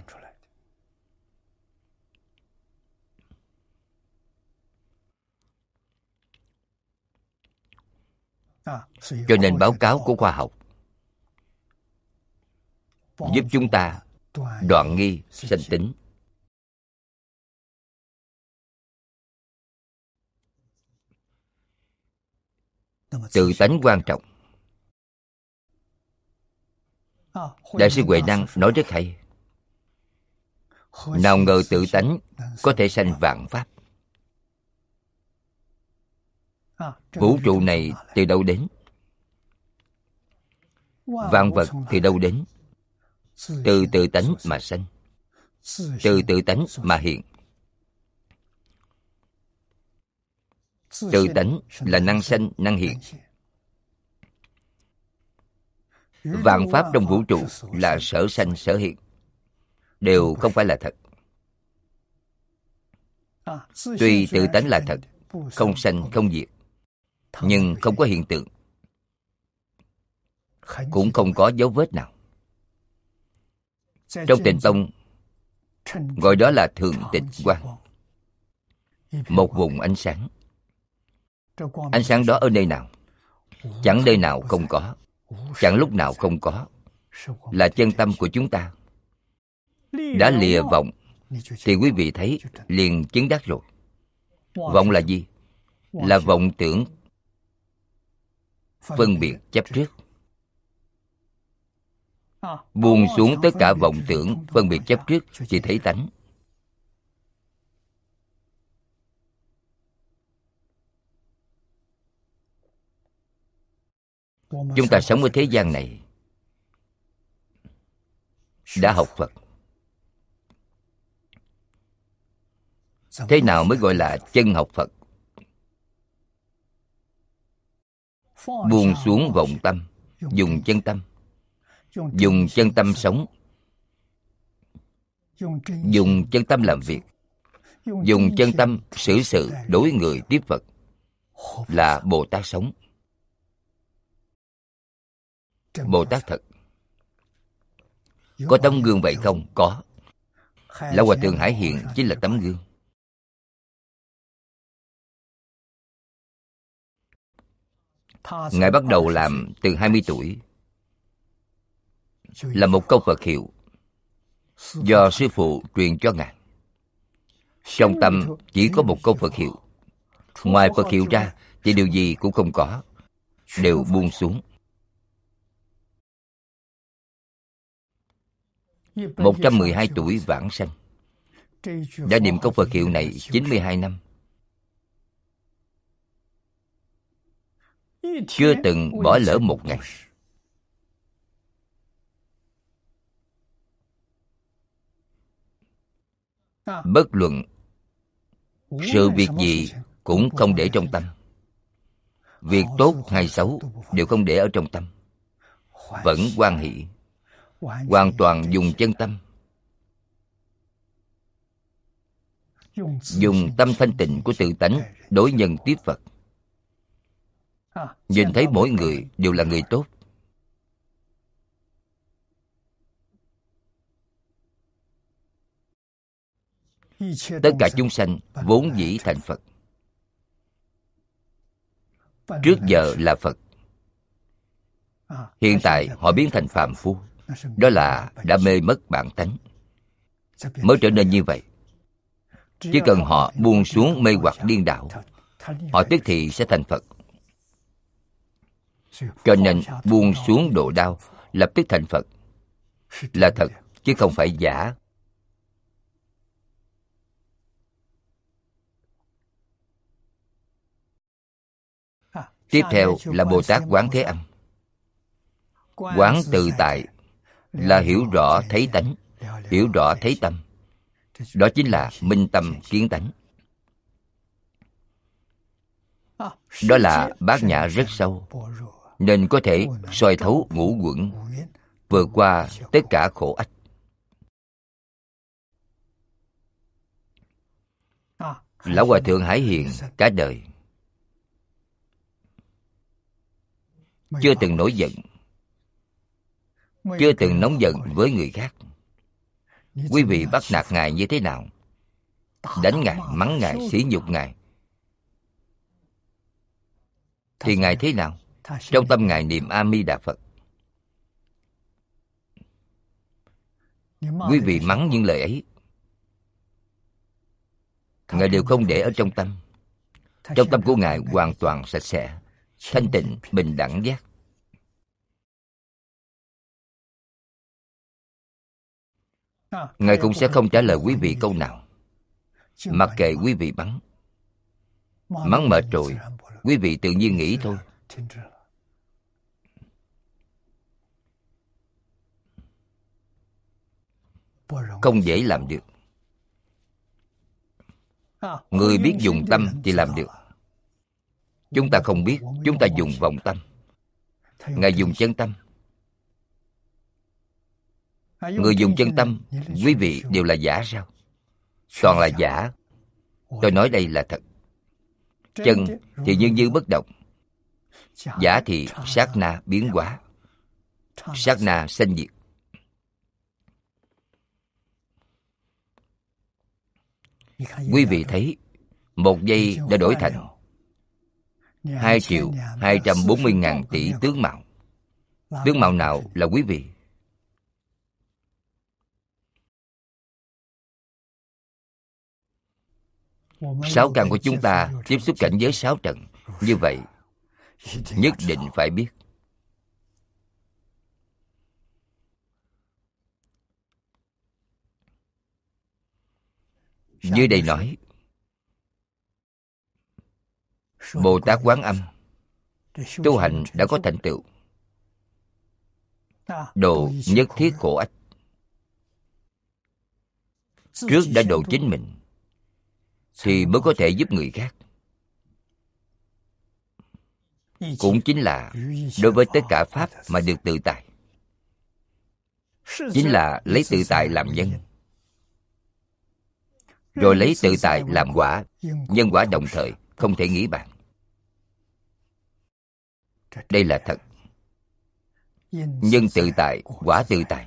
Cho nên báo cáo của khoa học giúp chúng ta đoạn nghi sanh tính. Tự tánh quan trọng. Đại sư Huệ Năng nói rất hay. Nào ngờ tự tánh có thể sanh vạn pháp. Vũ trụ này từ đâu đến? Vạn vật từ đâu đến? Từ tự tánh mà sanh, từ tự tánh mà hiện. Tự tánh là năng sanh, năng hiện. Vạn pháp trong vũ trụ là sở sanh, sở hiện, đều không phải là thật. Tuy tự tánh là thật, không sanh không diệt, nhưng không có hiện tượng, cũng không có dấu vết nào. Trong Tịnh Tông gọi đó là thường tịch quang, một vùng ánh sáng. Ánh sáng đó ở nơi nào? Chẳng nơi nào không có, chẳng lúc nào không có. Là chân tâm của chúng ta. Đã lìa vọng thì quý vị thấy liền chứng đắc rồi. Vọng là gì? Là vọng tưởng, phân biệt chấp trước. Buông xuống tất cả vọng tưởng, phân biệt chấp trước, chỉ thấy tánh. Chúng ta sống ở thế gian này đã học Phật. Thế nào mới gọi là chân học Phật? Buông xuống vọng tâm, dùng chân tâm. Dùng chân tâm sống, dùng chân tâm làm việc, dùng chân tâm xử sự đối người tiếp vật, là Bồ Tát sống. Bồ Tát thật. Có tấm gương vậy không? Có. Lão Hòa Thượng Hải Hiền chính là tấm gương. Ngài bắt đầu làm từ hai mươi tuổi, là một câu Phật hiệu do sư phụ truyền cho Ngài. Trong tâm chỉ có một câu Phật hiệu, ngoài Phật hiệu ra thì điều gì cũng không có, đều buông xuống. Một trăm mười hai tuổi vãng sanh, đã niệm câu Phật hiệu này chín mươi hai năm, chưa từng bỏ lỡ một ngày. Bất luận sự việc gì cũng không để trong tâm. Việc tốt hay xấu đều không để ở trong tâm, vẫn hoan hỷ, hoàn toàn dùng chân tâm, dùng tâm thanh tịnh của tự tánh đối nhân tiếp Phật. Nhìn thấy mỗi người đều là người tốt. Tất cả chúng sanh vốn dĩ thành Phật. Trước giờ là Phật, hiện tại họ biến thành phàm phu. Đó là đã mê mất bản tánh, mới trở nên như vậy. Chỉ cần họ buông xuống mê hoặc điên đảo, họ tức thì sẽ thành Phật. Cho nên buông xuống độ đau, lập tức thành Phật, là thật chứ không phải giả. Tiếp theo là Bồ Tát Quán Thế Âm. Quán tự tại là hiểu rõ thấy tánh, hiểu rõ thấy tâm. Đó chính là minh tâm kiến tánh. Đó là bát nhã rất sâu, nên có thể soi thấu ngũ uẩn, vượt qua tất cả khổ ách. Lão Hòa Thượng Hải Hiền cả đời chưa từng nổi giận, chưa từng nóng giận với người khác. Quý vị bắt nạt Ngài như thế nào? Đánh Ngài, mắng Ngài, sỉ nhục Ngài, thì Ngài thế nào? Trong tâm Ngài niệm A Di Đà Phật. Quý vị mắng những lời ấy, Ngài đều không để ở trong tâm. Trong tâm của Ngài hoàn toàn sạch sẽ, thanh tịnh, bình đẳng giác. Ngài cũng sẽ không trả lời quý vị câu nào, mặc kệ quý vị mắng. Mắng mệt rồi, quý vị tự nhiên nghĩ thôi. Không dễ làm được. Người biết dùng tâm thì làm được. Chúng ta không biết, chúng ta dùng vọng tâm. Ngài dùng chân tâm. Người dùng chân tâm, quý vị đều là giả sao? Toàn là giả. Tôi nói đây là thật. Chân thì như như bất động. Giả thì sát na biến hóa. Sát na sanh diệt. Quý vị thấy, một giây đã đổi thành hai triệu hai trăm bốn mươi ngàn tỷ tướng mạo. Tướng mạo nào là quý vị? Sáu căn của chúng ta tiếp xúc cảnh giới sáu trần. Như vậy, nhất định phải biết. Dưới đây nói, Bồ Tát Quán Âm tu hành đã có thành tựu, độ nhất thiết khổ ách. Trước đã độ chính mình thì mới có thể giúp người khác. Cũng chính là đối với tất cả pháp mà được tự tại. Chính là lấy tự tại làm nhân, rồi lấy tự tại làm quả. Nhân quả đồng thời, không thể nghĩ bàn. Đây là thật. Nhân tự tại, quả tự tại.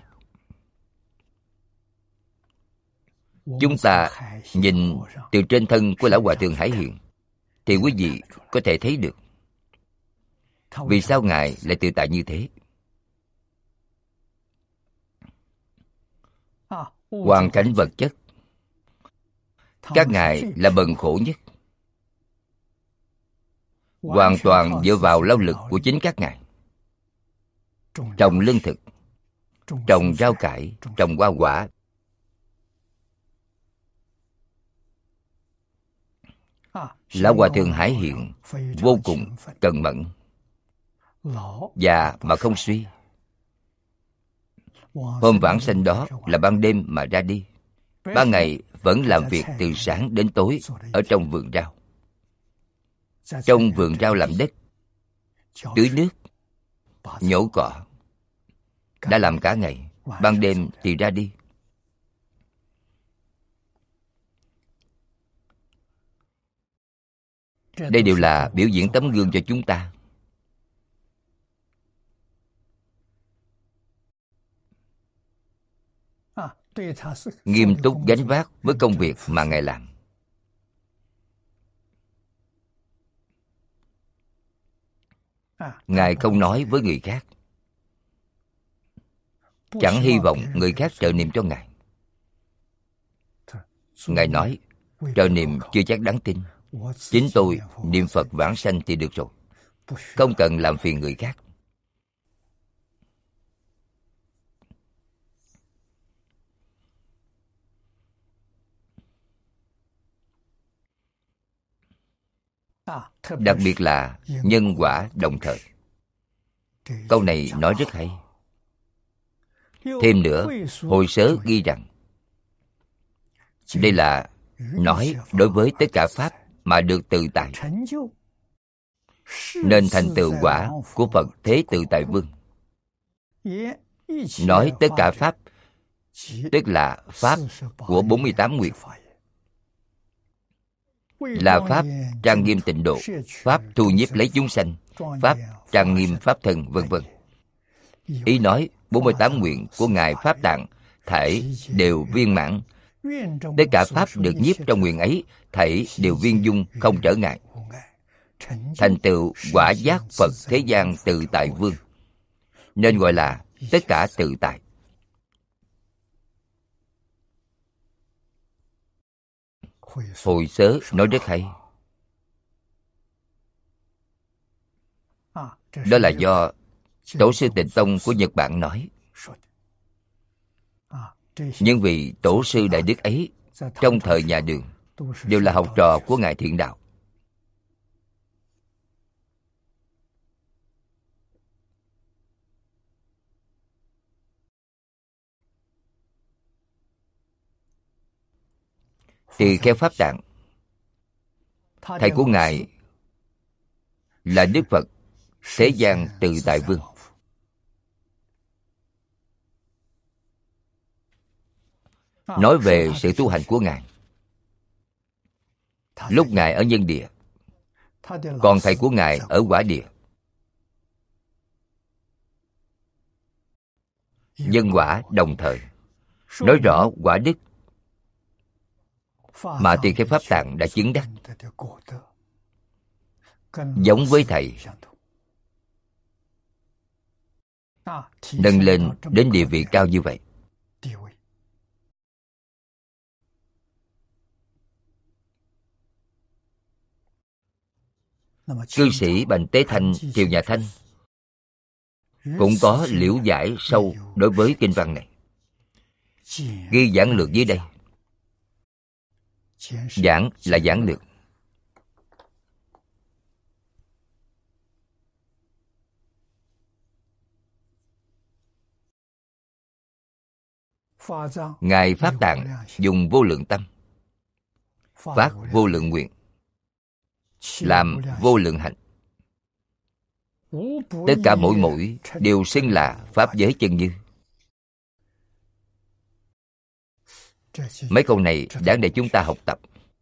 Chúng ta nhìn từ trên thân của Lão Hòa Thượng Hải Hiền thì quý vị có thể thấy được vì sao Ngài lại tự tại như thế. Hoàn cảnh vật chất, các Ngài là bần khổ nhất. Hoàn toàn dựa vào lao lực của chính các Ngài. Trồng lương thực, trồng rau cải, trồng hoa quả. Lão Hòa Thượng Hải Hiền vô cùng cần mẫn, già mà không suy. Hôm vãng sanh đó là ban đêm mà ra đi, ban ngày vẫn làm việc từ sáng đến tối ở trong vườn rau. Trong vườn rau làm đất, tưới nước, nhổ cỏ, đã làm cả ngày. Ban đêm thì ra đi. Đây đều là biểu diễn tấm gương cho chúng ta. Nghiêm túc gánh vác với công việc mà Ngài làm. Ngài không nói với người khác, chẳng hy vọng người khác trợ niệm cho Ngài. Ngài nói, trợ niệm chưa chắc đáng tin. Chính tôi niệm Phật vãng sanh thì được rồi, không cần làm phiền người khác. Đặc biệt là nhân quả đồng thời. Câu này nói rất hay. Thêm nữa, Hội Sớ ghi rằng đây là nói đối với tất cả pháp mà được tự tại, nên thành tựu quả của Phật Thế Tự Tại Vương. Nói tất cả pháp, tức là pháp của bốn mươi tám nguyện, là pháp trang nghiêm tịnh độ, pháp thu nhiếp lấy chúng sanh, pháp trang nghiêm pháp thân, vân vân. Ý nói bốn mươi tám nguyện của Ngài Pháp Tạng thảy đều viên mãn. Tất cả pháp được nhiếp trong nguyện ấy thảy đều viên dung, không trở ngại. Thành tựu quả giác Phật thế gian tự tại vương, nên gọi là tất cả tự tại. Hội Sớ nói rất hay. Đó là do Tổ sư Tịnh Tông của Nhật Bản nói. Nhưng vì Tổ sư Đại Đức ấy trong thời nhà Đường đều là học trò của Ngài Thiện Đạo, Tỳ Kheo Pháp Tạng, thầy của ngài là Đức Phật Thế Gian Tự Tại Vương. Nói về sự tu hành của ngài, lúc ngài ở nhân địa, còn thầy của ngài ở quả địa. Nhân quả đồng thời, nói rõ quả đức mà Tỳ Kheo Pháp Tạng đã chứng đắc, giống với thầy, nâng lên đến địa vị cao như vậy. Cư sĩ Bành Tế Thanh Thiều Nhà Thanh cũng có liễu giải sâu đối với kinh văn này, ghi giảng lược dưới đây. Giảng là giảng lược. Ngài Pháp Tạng dùng vô lượng tâm, phát vô lượng nguyện, làm vô lượng hạnh. Tất cả mỗi mỗi đều xưng là pháp giới chân như. Mấy câu này đáng để chúng ta học tập.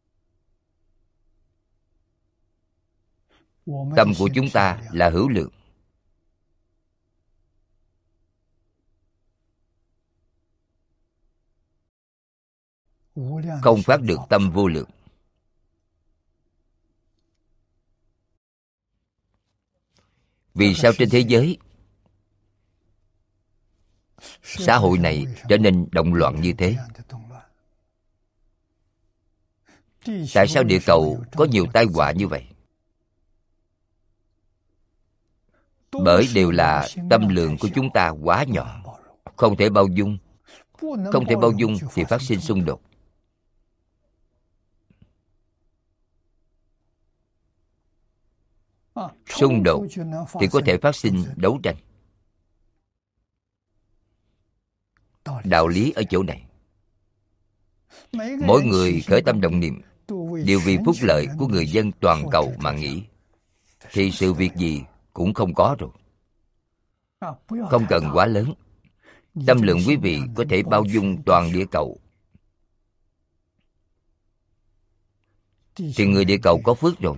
Tâm của chúng ta là hữu lượng. Không phát được tâm vô lượng. Vì sao trên thế giới, xã hội này trở nên động loạn như thế? Tại sao địa cầu có nhiều tai họa như vậy? Bởi đều là tâm lượng của chúng ta quá nhỏ, không thể bao dung. Không thể bao dung thì phát sinh xung đột. Xung đột thì có thể phát sinh đấu tranh. Đạo lý ở chỗ này. Mỗi người khởi tâm động niệm đều vì phúc lợi của người dân toàn cầu mà nghĩ, thì sự việc gì cũng không có rồi. Không cần quá lớn. Tâm lượng quý vị có thể bao dung toàn địa cầu, thì người địa cầu có phước rồi.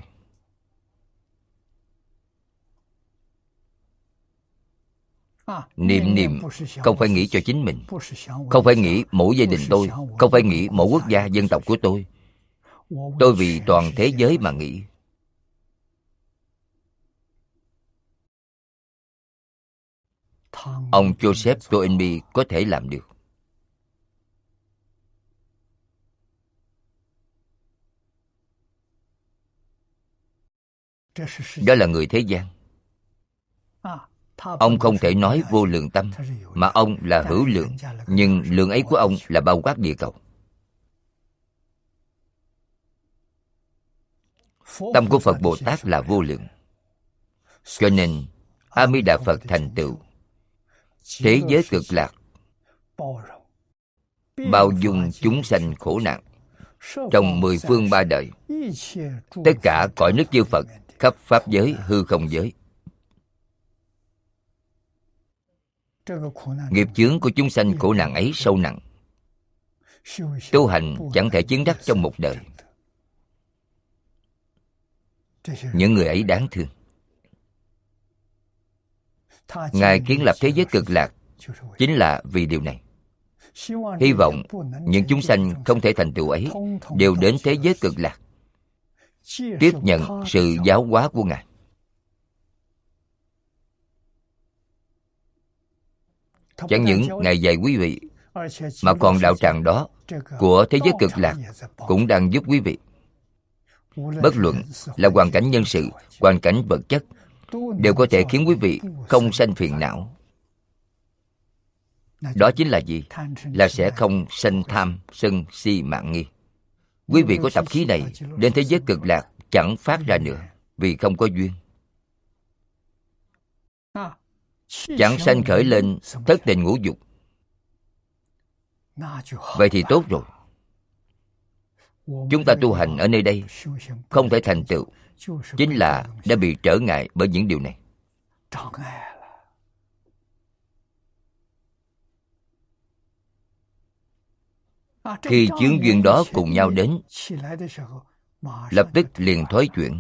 Niệm niệm không phải nghĩ cho chính mình, không phải nghĩ mỗi gia đình tôi, không phải nghĩ mỗi quốc gia dân tộc của tôi. Tôi vì toàn thế giới mà nghĩ. Ông Joseph Toynbee có thể làm được. Đó là người thế gian. Ông không thể nói vô lượng tâm, mà ông là hữu lượng, nhưng lượng ấy của ông là bao quát địa cầu. Tâm của Phật Bồ Tát là vô lượng. Cho nên A Di Đà Phật thành tựu thế giới cực lạc, bao dung chúng sanh khổ nạn trong mười phương ba đời, tất cả cõi nước chư Phật, khắp pháp giới hư không giới. Nghiệp chướng của chúng sanh khổ nạn ấy sâu nặng, tu hành chẳng thể chứng đắc trong một đời. Những người ấy đáng thương. Ngài kiến lập thế giới cực lạc chính là vì điều này. Hy vọng những chúng sanh không thể thành tựu ấy đều đến thế giới cực lạc, tiếp nhận sự giáo hóa của Ngài. Chẳng những Ngài dạy quý vị, mà còn đạo tràng đó của thế giới cực lạc cũng đang giúp quý vị. Bất luận là hoàn cảnh nhân sự, hoàn cảnh vật chất, đều có thể khiến quý vị không sanh phiền não. Đó chính là gì? Là sẽ không sanh tham, sân, si, mạn nghi. Quý vị có tập khí này, đến thế giới cực lạc chẳng phát ra nữa, vì không có duyên. Chẳng sanh khởi lên thất tình ngũ dục. Vậy thì tốt rồi. chúng ta tu hành ở nơi đây không thể thành tựu, chính là đã bị trở ngại bởi những điều này. Khi chướng duyên đó cùng nhau đến, lập tức liền thoái chuyển.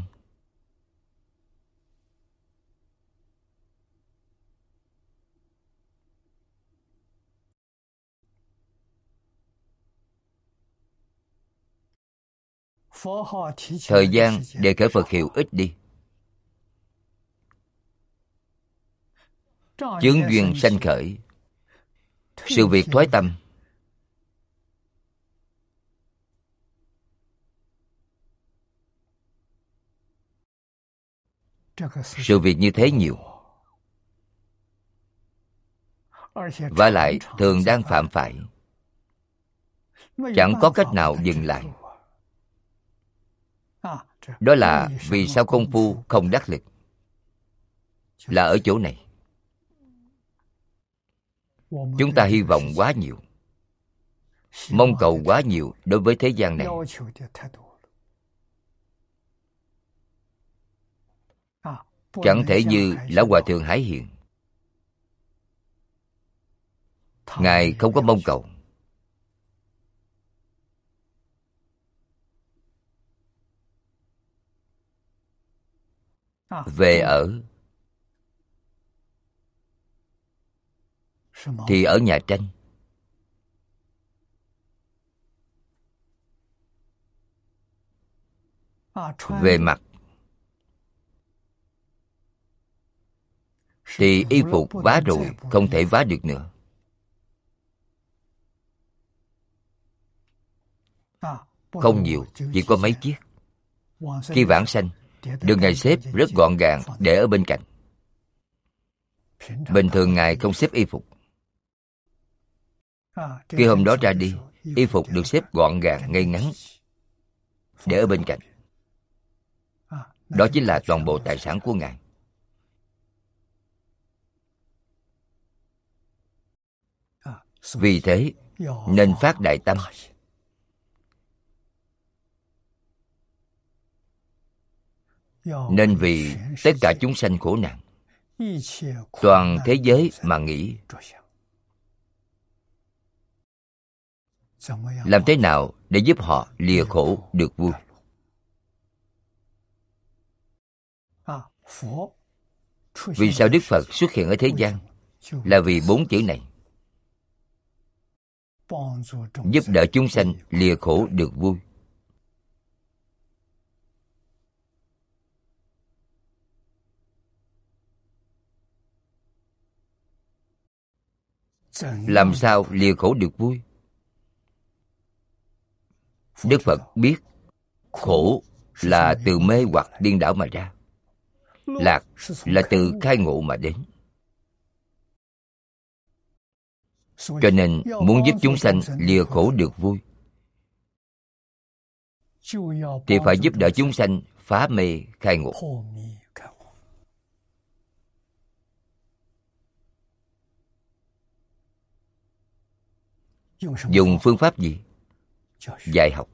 Thời gian để khởi Phật hiệu ít đi. Chướng duyên sanh khởi, sự việc thoái tâm. Sự việc như thế nhiều, và lại thường đang phạm phải, chẳng có cách nào dừng lại. Đó là vì sao công phu không đắc lực, là ở chỗ này. Chúng ta hy vọng quá nhiều, mong cầu quá nhiều đối với thế gian này. Chẳng thể như Lão Hòa Thượng Hải Hiền, Ngài không có mong cầu. Về ở thì ở nhà tranh. Về mặc thì y phục vá rồi không thể vá được nữa. Không nhiều, chỉ có mấy chiếc. Khi vãng sanh, được Ngài xếp rất gọn gàng để ở bên cạnh. Bình thường Ngài không xếp y phục. Khi hôm đó ra đi, y phục được xếp gọn gàng ngay ngắn để ở bên cạnh. Đó chính là toàn bộ tài sản của Ngài. Vì thế nên phát đại tâm, nên vì tất cả chúng sanh khổ nạn, toàn thế giới mà nghĩ làm thế nào để giúp họ lìa khổ được vui. Vì sao Đức Phật xuất hiện ở thế gian? Là vì bốn chữ này: giúp đỡ chúng sanh lìa khổ được vui. Làm sao lìa khổ được vui? Đức Phật biết khổ là từ mê hoặc điên đảo mà ra, lạc là từ khai ngộ mà đến. Cho nên muốn giúp chúng sanh lìa khổ được vui, thì phải giúp đỡ chúng sanh phá mê khai ngộ. Dùng phương pháp gì? Dạy học.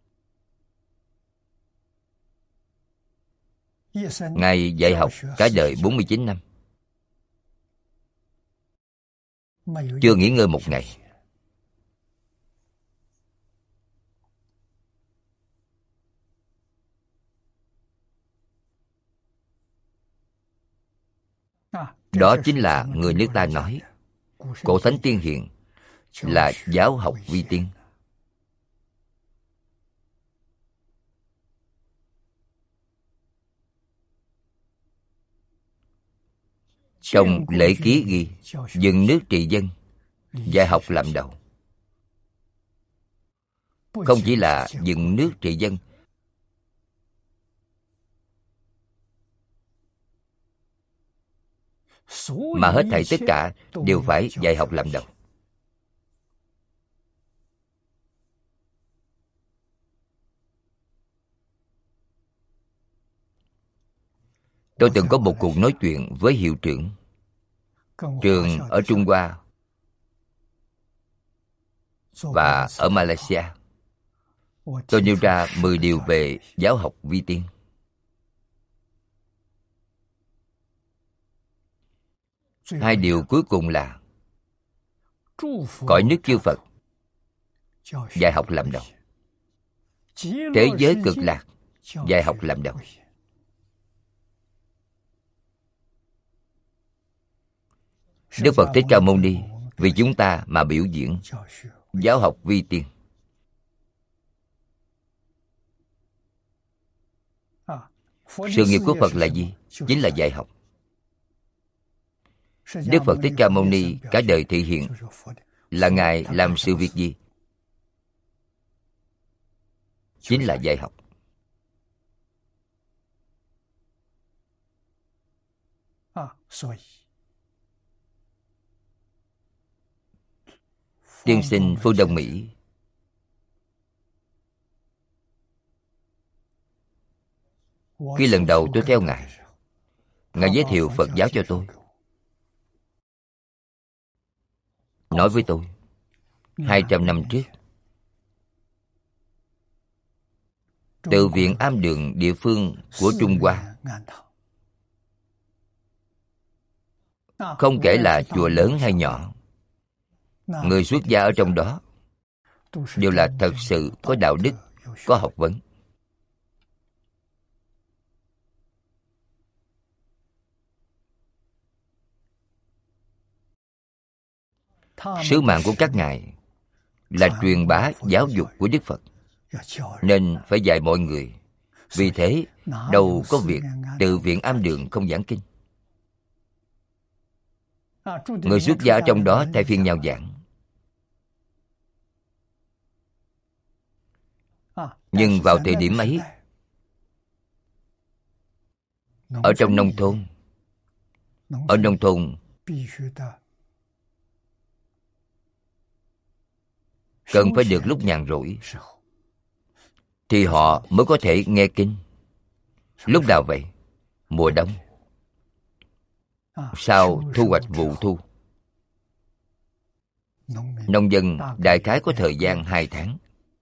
Ngài dạy học cả đời bốn mươi chín năm, chưa nghỉ ngơi một ngày. Đó chính là người nước ta nói cổ thánh tiên hiền là giáo học vi tiên. Trong lễ ký ghi dựng nước trị dân, dạy học làm đầu. Không chỉ là dựng nước trị dân, mà hết thảy tất cả đều phải dạy học làm đầu. Tôi từng có một cuộc nói chuyện với hiệu trưởng trường ở Trung Hoa và ở Malaysia. Tôi nêu ra mười điều về giáo học vi tiên. Hai điều cuối cùng là cõi nước chư Phật dạy học làm đầu, thế giới cực lạc dạy học làm đầu. Đức Phật Thích Ca Mâu Ni vì chúng ta mà biểu diễn giáo học vi tiên. Sự nghiệp của Phật là gì? Chính là dạy học. Đức Phật Thích Ca Mâu Ni cả đời thị hiện là Ngài làm sự việc gì? Chính là dạy học. Tiên sinh Phương Đông Mỹ khi lần đầu tôi theo Ngài, Ngài giới thiệu Phật giáo cho tôi, nói với tôi hai trăm năm trước, từ viện Am Đường địa phương của Trung Hoa, không kể là chùa lớn hay nhỏ, người xuất gia ở trong đó đều là thật sự có đạo đức, có học vấn. Sứ mạng của các ngài là truyền bá giáo dục của Đức Phật, nên phải dạy mọi người. Vì thế, đâu có việc từ viện Am Đường không giảng kinh. Người xuất gia ở trong đó thay phiên nhau giảng. Nhưng vào thời điểm ấy, ở trong nông thôn, ở nông thôn cần phải được lúc nhàn rỗi thì họ mới có thể nghe kinh. Lúc nào vậy? Mùa đông, sau thu hoạch vụ thu. Nông dân đại khái có thời gian hai tháng.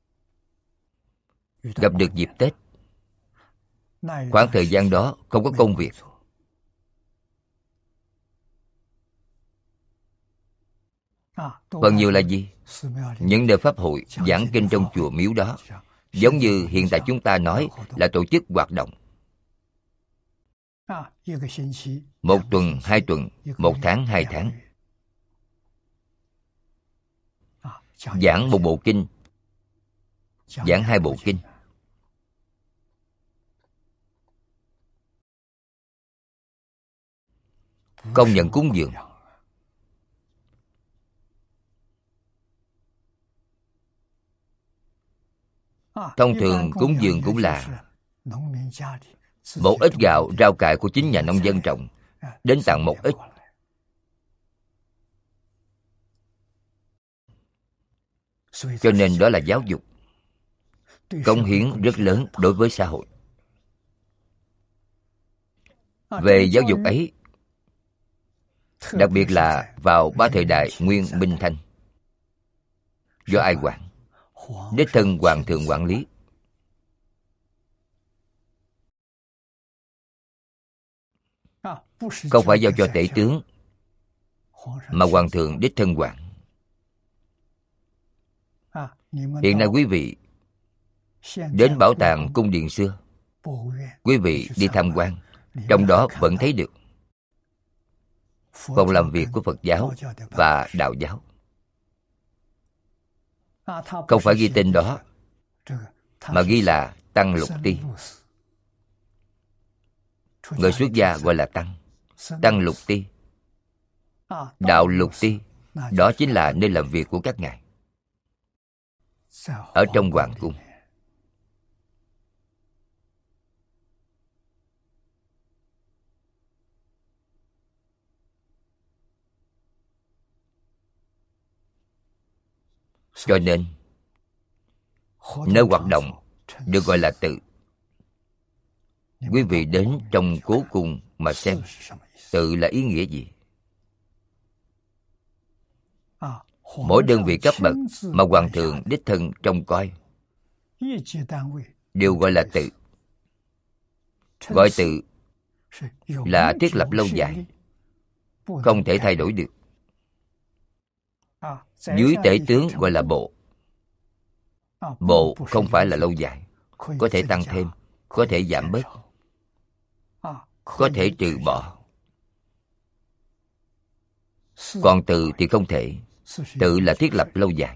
Gặp được dịp Tết, khoảng thời gian đó không có công việc, phần nhiều là gì? Những nơi pháp hội giảng kinh trong chùa miếu đó, giống như hiện tại chúng ta nói là tổ chức hoạt động. Một tuần, hai tuần, một tháng, hai tháng, giảng một bộ kinh, giảng hai bộ kinh. Công nhận cúng dường. Thông thường cúng dường cũng là một ít gạo rau cải của chính nhà nông dân trồng, đến tặng một ít. Cho nên đó là giáo dục, cống hiến rất lớn đối với xã hội. Về giáo dục ấy, đặc biệt là vào ba thời đại Nguyên, Minh, Thanh, do ai quản? Đích thân Hoàng thượng quản lý. Không phải giao cho tể tướng, mà Hoàng thượng đích thân quản. Hiện nay quý vị đến bảo tàng cung điện xưa, quý vị đi tham quan, trong đó vẫn thấy được phòng làm việc của Phật giáo và Đạo giáo. Không phải ghi tên đó, mà ghi là Tăng Lục Ti. Người xuất gia gọi là Tăng, Tăng Lục Ti. Đạo Lục Ti, đó chính là nơi làm việc của các ngài ở trong hoàng cung. Cho nên nơi hoạt động được gọi là tự. Quý vị đến trong cố cung mà xem tự là ý nghĩa gì. Mỗi đơn vị cấp bậc mà Hoàng thượng đích thân trông coi đều gọi là tự. Gọi tự là thiết lập lâu dài, không thể thay đổi được. Dưới tể tướng gọi là bộ. Bộ không phải là lâu dài, có thể tăng thêm, có thể giảm bớt, có thể trừ bỏ. Còn tự thì không thể. Tự là thiết lập lâu dài.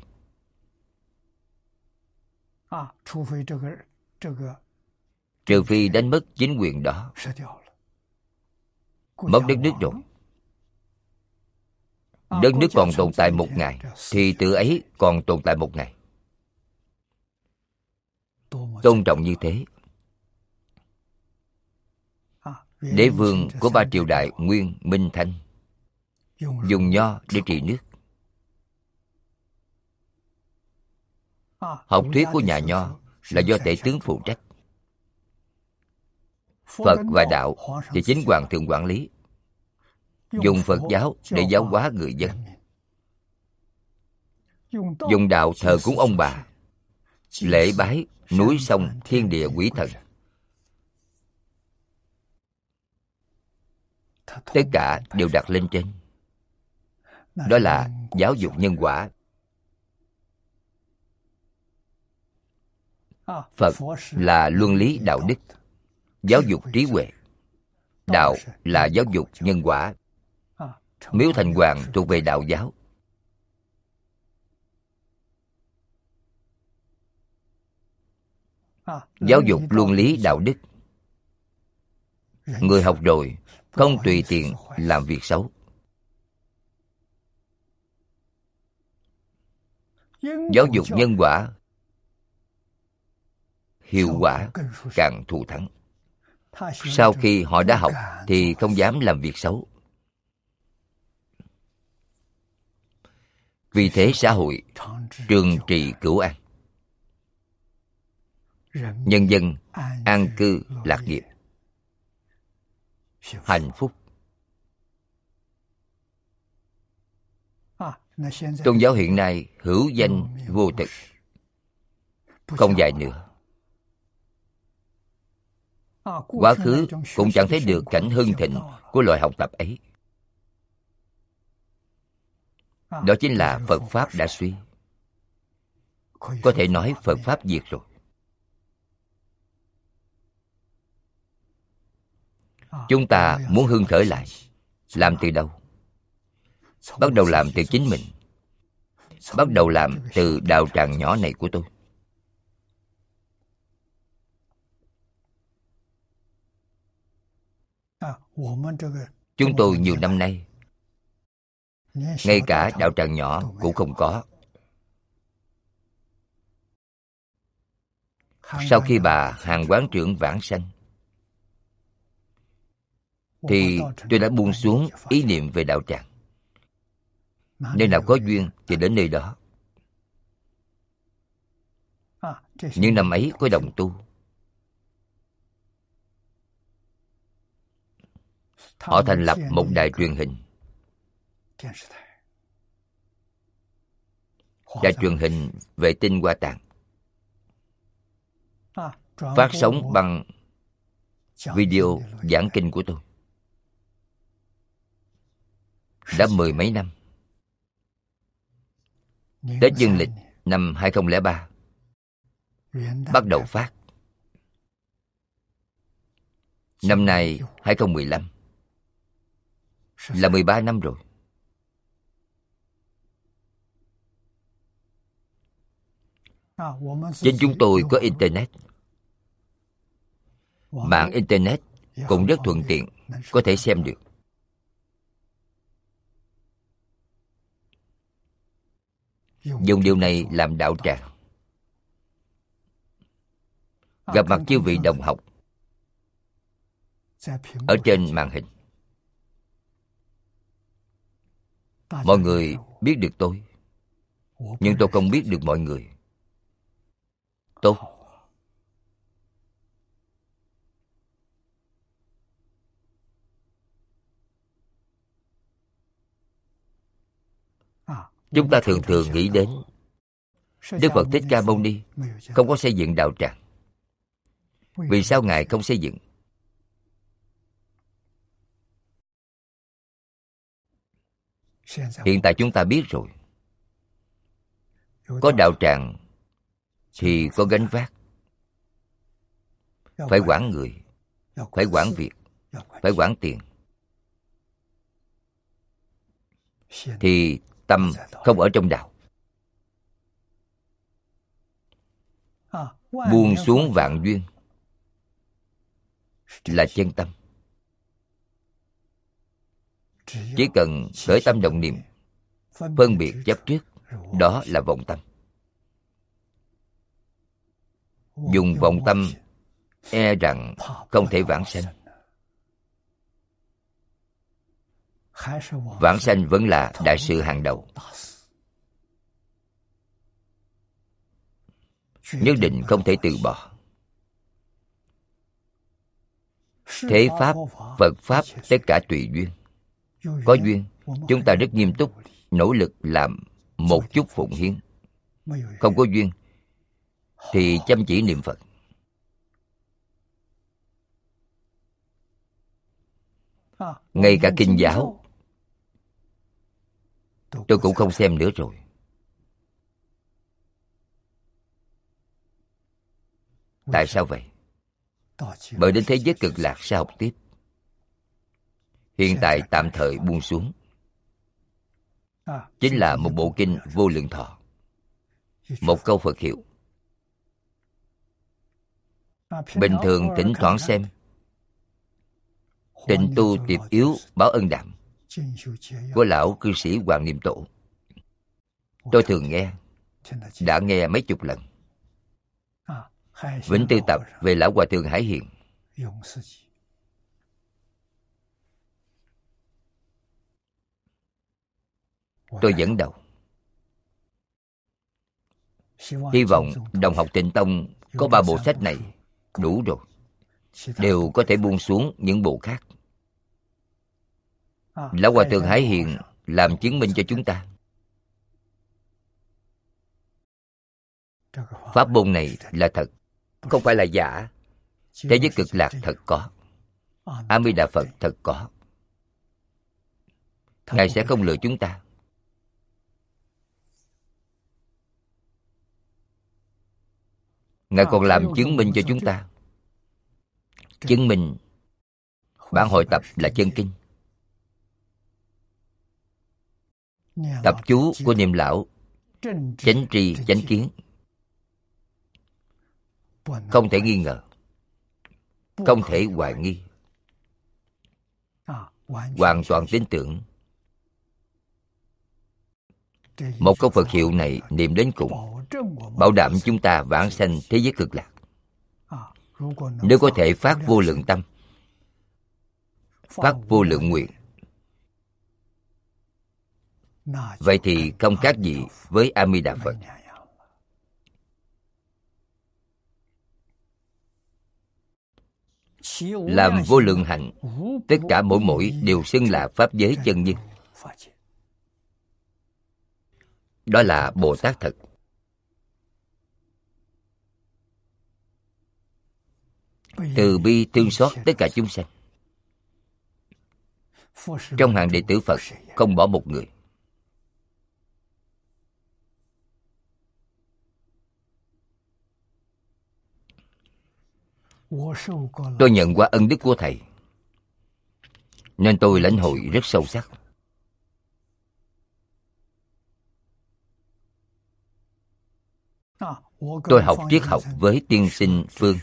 Trừ phi đánh mất chính quyền đó, mất đất nước rồi. Đất nước còn tồn tại một ngày thì tự ấy còn tồn tại một ngày. Tôn trọng như thế. Đế vương của ba triều đại Nguyên, Minh, Thanh dùng nho để trị nước. Học thuyết của nhà nho là do tể tướng phụ trách. Phật và đạo thì chính hoàng thượng quản lý. Dùng Phật giáo để giáo hóa người dân. Dùng đạo thờ cúng ông bà, lễ bái núi sông thiên địa quỷ thần. Tất cả đều đặt lên trên. Đó là giáo dục nhân quả. Phật là luân lý đạo đức, giáo dục trí huệ. Đạo là giáo dục nhân quả. Miếu Thành Hoàng thuộc về đạo giáo. Giáo dục luân lý đạo đức. Người học rồi không tùy tiện làm việc xấu. Giáo dục nhân quả hiệu quả càng thù thắng. Sau khi họ đã học thì không dám làm việc xấu. Vì thế xã hội trường trì cửu an, nhân dân an cư lạc nghiệp, hạnh phúc. Tôn giáo hiện nay hữu danh vô thực, không dài nữa. Quá khứ cũng chẳng thấy được cảnh hưng thịnh của loại học tập ấy. Đó chính là Phật Pháp đã suy. Có thể nói Phật Pháp diệt rồi. Chúng ta muốn hưng khởi lại, làm từ đâu? Bắt đầu làm từ chính mình. Bắt đầu làm từ đạo tràng nhỏ này của tôi. Chúng tôi nhiều năm nay, ngay cả đạo tràng nhỏ cũng không có. Sau khi bà Hàng quán trưởng vãng sanh, thì tôi đã buông xuống ý niệm về đạo tràng. Nơi nào có duyên thì đến nơi đó. Những năm ấy có đồng tu. Họ thành lập một đài truyền hình. Đài truyền hình vệ tinh Hoa Tạng, phát sóng bằng video giảng kinh của tôi. Đã mười mấy năm. Tết Dương lịch năm hai không không ba bắt đầu phát. Năm nay hai không một lăm là mười ba năm rồi. Trên chúng tôi có Internet. Mạng Internet cũng rất thuận tiện, có thể xem được. Dùng điều này làm đạo tràng. Gặp mặt chư vị đồng học ở trên màn hình. Mọi người biết được tôi, nhưng tôi không biết được mọi người. Tốt. Chúng ta thường thường nghĩ đến Đức Phật Thích Ca Mâu Ni không có xây dựng đạo tràng. Vì sao Ngài không xây dựng? Hiện tại chúng ta biết rồi. Có đạo tràng thì có gánh vác. Phải quản người, phải quản việc, phải quản tiền. Thì tâm không ở trong đạo. Buông xuống vạn duyên là chân tâm. Chỉ cần khởi tâm động niệm, phân biệt chấp trước, đó là vọng tâm. Dùng vọng tâm e rằng không thể vãng sanh. Vãng sanh vẫn là đại sự hàng đầu. Nhất định không thể từ bỏ. Thế Pháp, Phật Pháp, tất cả tùy duyên. Có duyên, chúng ta rất nghiêm túc, nỗ lực làm một chút phụng hiến. Không có duyên, thì chăm chỉ niệm Phật. Ngay cả kinh giáo, tôi cũng không xem nữa rồi. Tại sao vậy? Bởi đến thế giới cực lạc sẽ học tiếp. Hiện tại tạm thời buông xuống. Chính là một bộ kinh Vô Lượng Thọ. Một câu Phật hiệu. Bình thường thỉnh thoảng xem. Tịnh tu tiệp yếu báo ân đạm của lão cư sĩ Hoàng Niệm Tổ. Tôi thường nghe, đã nghe mấy chục lần. Vĩnh Tư Tập về lão Hòa Thượng Hải Hiền. Tôi dẫn đầu. Hy vọng đồng học Tịnh Tông có ba bộ sách này đủ rồi. Đều có thể buông xuống những bộ khác. Lão Hòa Thượng Hải Hiền làm chứng minh cho chúng ta. Pháp môn này là thật, không phải là giả. Thế giới cực lạc thật có. A Di Đà Phật thật có. Ngài sẽ không lừa chúng ta. Ngài còn làm chứng minh cho chúng ta. Chứng minh bản hội tập là chân kinh. Tập chú của Niệm Lão chánh tri chánh kiến, không thể nghi ngờ, không thể hoài nghi, hoàn toàn tin tưởng. Một câu Phật hiệu này niệm đến cùng, bảo đảm chúng ta vãng sanh thế giới cực lạc. Nếu có thể phát vô lượng tâm, phát vô lượng nguyện, vậy thì không khác gì với A Di Đà Phật. Làm vô lượng hạnh, tất cả mỗi mỗi đều xưng là pháp giới chân nhân. Đó là Bồ Tát thật. Từ bi thương xót tất cả chúng sanh. Trong hàng đệ tử Phật không bỏ một người. Tôi nhận qua ân đức của Thầy, nên tôi lãnh hội rất sâu sắc. Tôi học triết học với tiên sinh Phương.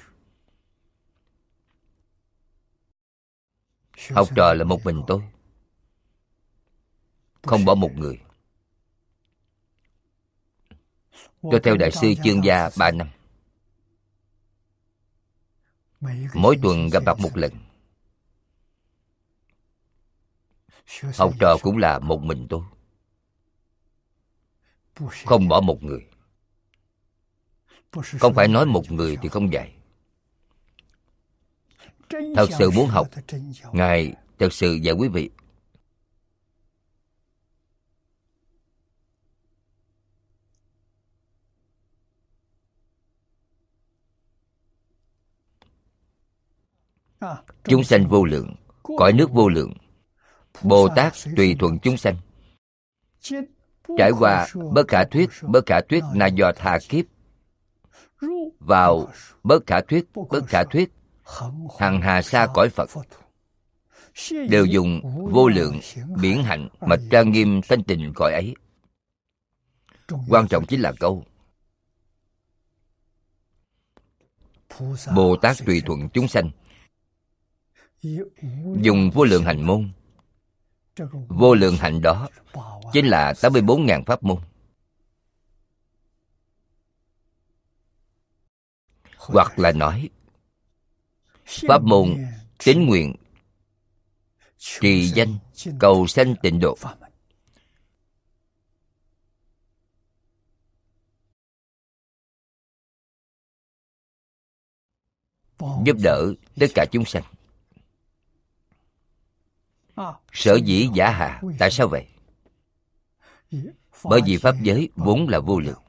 Học trò là một mình tôi, không bỏ một người. Tôi theo Đại sư Chương Gia ba năm. Mỗi tuần gặp mặt một lần. Học trò cũng là một mình tôi, không bỏ một người. Không phải nói một người thì không dạy. Thật sự muốn học, Ngài thật sự dạy quý vị. Chúng sanh vô lượng, cõi nước vô lượng, Bồ Tát tùy thuận chúng sanh, trải qua bất khả thuyết, bất khả thuyết na do tha kiếp, vào bất khả thuyết, bất khả thuyết hằng hà sa cõi Phật, đều dùng vô lượng biển hạnh mà trang nghiêm thanh tịnh cõi ấy. Quan trọng chính là câu Bồ Tát tùy thuận chúng sanh, dùng vô lượng hành môn. Vô lượng hạnh đó chính là tám mươi bốn ngàn pháp môn. Hoặc là nói pháp môn tín nguyện, trì danh, cầu sanh tịnh độ. Giúp đỡ tất cả chúng sanh. Sở dĩ giả hạ, tại sao vậy? Bởi vì pháp giới vốn là vô lượng,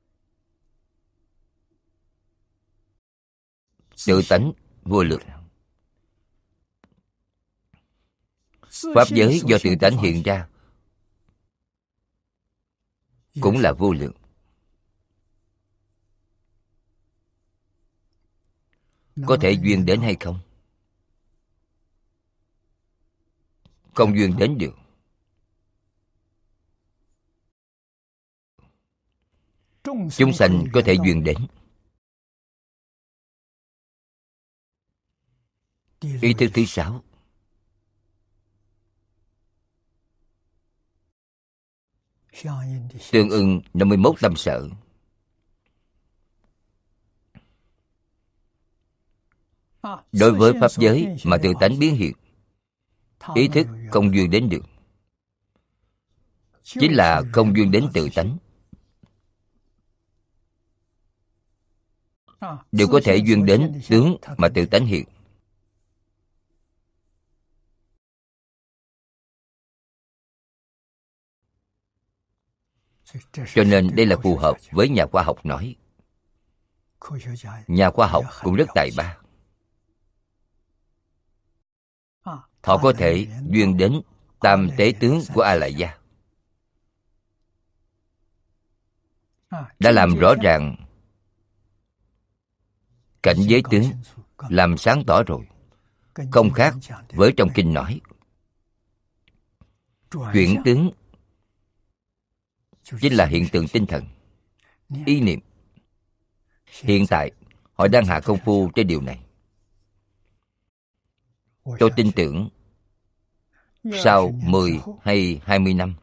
tự tánh vô lượng. Pháp giới do tự tánh hiện ra cũng là vô lượng. Có thể duyên đến hay không? Không duyên đến được. Chúng sanh có thể duyên đến. Ý thức thứ sáu, tương ưng năm mươi mốt tâm sở. Đối với pháp giới mà tự tánh biến hiện, ý thức không duyên đến được, chính là không duyên đến tự tánh. Đều có thể duyên đến tướng mà tự tánh hiện. Cho nên đây là phù hợp với nhà khoa học nói. Nhà khoa học cũng rất tài ba. Họ có thể duyên đến tam tế tướng của A Lại Gia, đã làm rõ ràng cảnh giới tướng, làm sáng tỏ rồi, không khác với trong kinh nói. Chuyển tướng chính là hiện tượng tinh thần, ý niệm. Hiện tại họ đang hạ công phu trên điều này. Tôi tin tưởng sau mười hay hai mươi năm,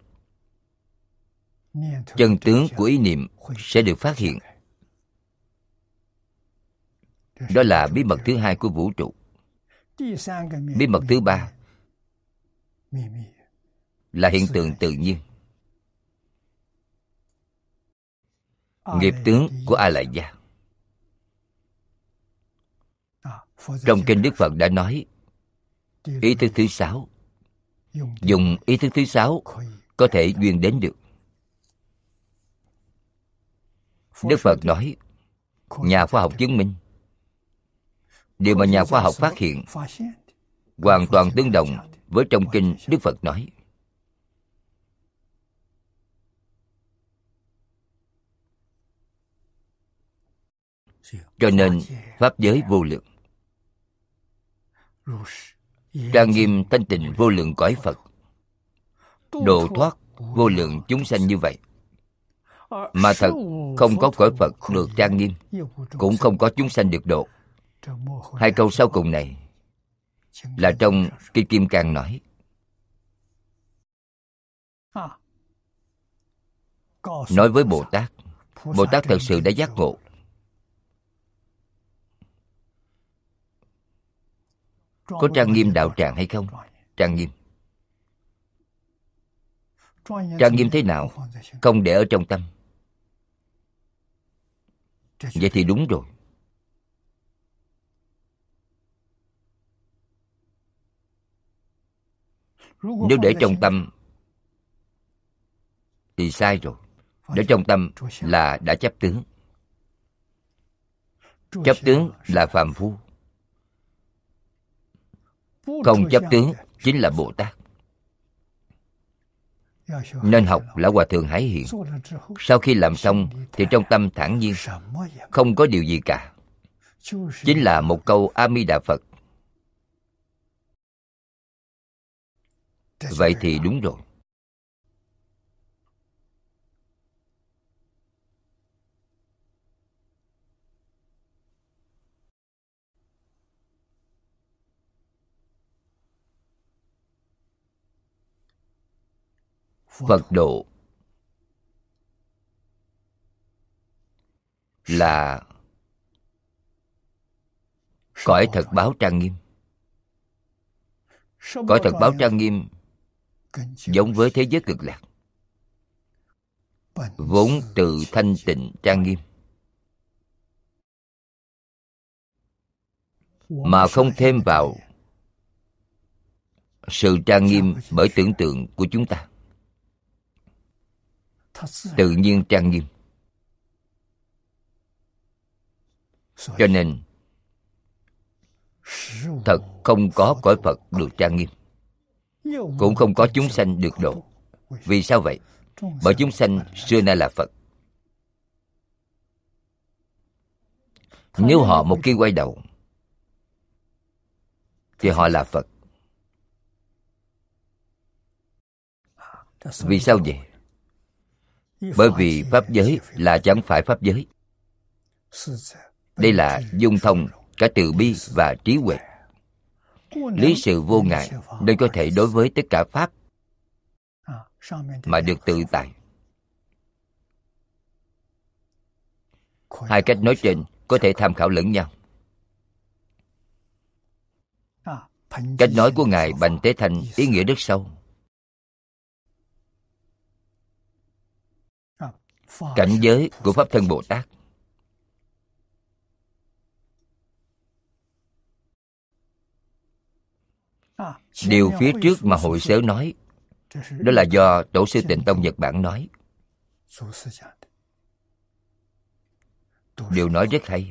chân tướng của ý niệm sẽ được phát hiện. Đó là bí mật thứ hai của vũ trụ. Bí mật thứ ba là hiện tượng tự nhiên, nghiệp tướng của A Lại Gia. Trong kinh Đức Phật đã nói, ý thức thứ sáu, dùng ý thức thứ sáu có thể duyên đến được. Đức Phật nói, nhà khoa học chứng minh, điều mà nhà khoa học phát hiện hoàn toàn tương đồng với trong kinh Đức Phật nói. Cho nên pháp giới vô lượng, trang nghiêm thanh tịnh vô lượng cõi Phật, độ thoát vô lượng chúng sanh như vậy. Mà thật không có cõi Phật được trang nghiêm, cũng không có chúng sanh được độ. Hai câu sau cùng này là trong Kinh Kim Cang nói. Nói với Bồ Tát, Bồ Tát thật sự đã giác ngộ. Có trang nghiêm đạo tràng hay không? Trang nghiêm. Trang nghiêm thế nào? Không để ở trong tâm. Vậy thì đúng rồi. Nếu để trong tâm thì sai rồi. Để trong tâm là đã chấp tướng. Chấp tướng là phàm phu. Không chấp tướng chính là Bồ Tát. Nên học Lão Hòa Thượng Hải Hiện. Sau khi làm xong thì trong tâm thản nhiên, không có điều gì cả. Chính là một câu A Di Đà Phật. Vậy thì đúng rồi. Phật độ là cõi thật báo trang nghiêm. Cõi thật báo trang nghiêm giống với thế giới cực lạc, vốn từ thanh tịnh trang nghiêm, mà không thêm vào sự trang nghiêm bởi tưởng tượng của chúng ta. Tự nhiên trang nghiêm. Cho nên thật không có cõi Phật được trang nghiêm, cũng không có chúng sanh được độ. Vì sao vậy? Bởi chúng sanh xưa nay là Phật. Nếu họ một khi quay đầu thì họ là Phật. Vì sao vậy? Bởi vì pháp giới là chẳng phải pháp giới. Đây là dung thông cả từ bi và trí huệ. Lý sự vô ngại nên có thể đối với tất cả pháp mà được tự tại. Hai cách nói trên có thể tham khảo lẫn nhau. Cách nói của Ngài Bành Tế Thanh ý nghĩa rất sâu. Cảnh giới của Pháp Thân Bồ Tát điều phía trước mà Hội Sớ nói, đó là do Tổ sư Tịnh Tông Nhật Bản nói. Điều nói rất hay.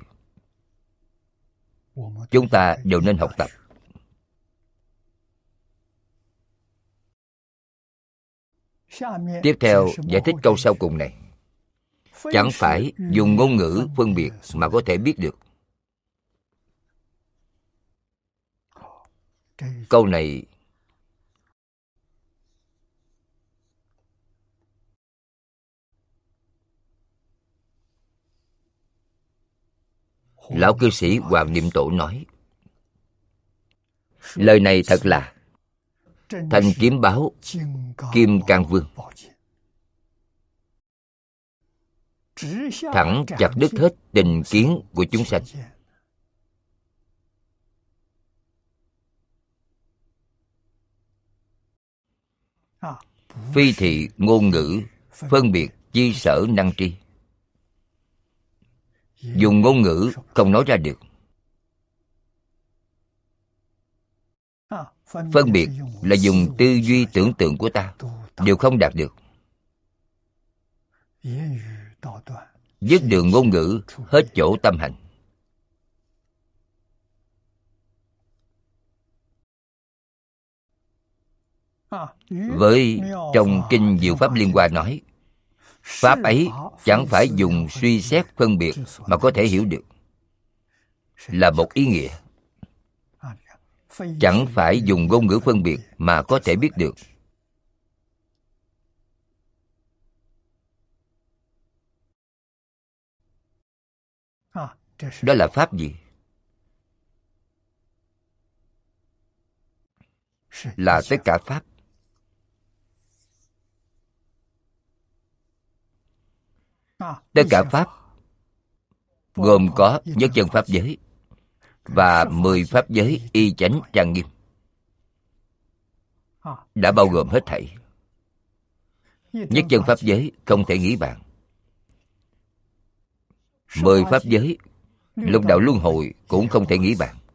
Chúng ta đều nên học tập. Tiếp theo giải thích câu sau cùng này. Chẳng phải dùng ngôn ngữ phân biệt mà có thể biết được. Câu này Lão cư sĩ Hoàng Niệm Tổ nói. Lời này thật là thanh kiếm báo Kim Cang Vương, thẳng chặt đứt hết tình kiến của chúng sanh. Phi thị ngôn ngữ phân biệt chi sở năng tri. Dùng ngôn ngữ không nói ra được. Phân biệt là dùng tư duy tưởng tượng của ta, đều không đạt được. Dứt đường ngôn ngữ, hết chỗ tâm hành. Với trong Kinh Diệu Pháp Liên Hoa nói, pháp ấy chẳng phải dùng suy xét phân biệt mà có thể hiểu được, là một ý nghĩa. Chẳng phải dùng ngôn ngữ phân biệt mà có thể biết được. Đó là pháp gì? Là tất cả pháp. Tất cả pháp gồm có nhất chân pháp giới và mười pháp giới y chánh trang nghiêm, đã bao gồm hết thảy. Nhất chân pháp giới không thể nghĩ bàn. Mười pháp giới lục đạo luân hồi cũng không thể nghĩ bàn.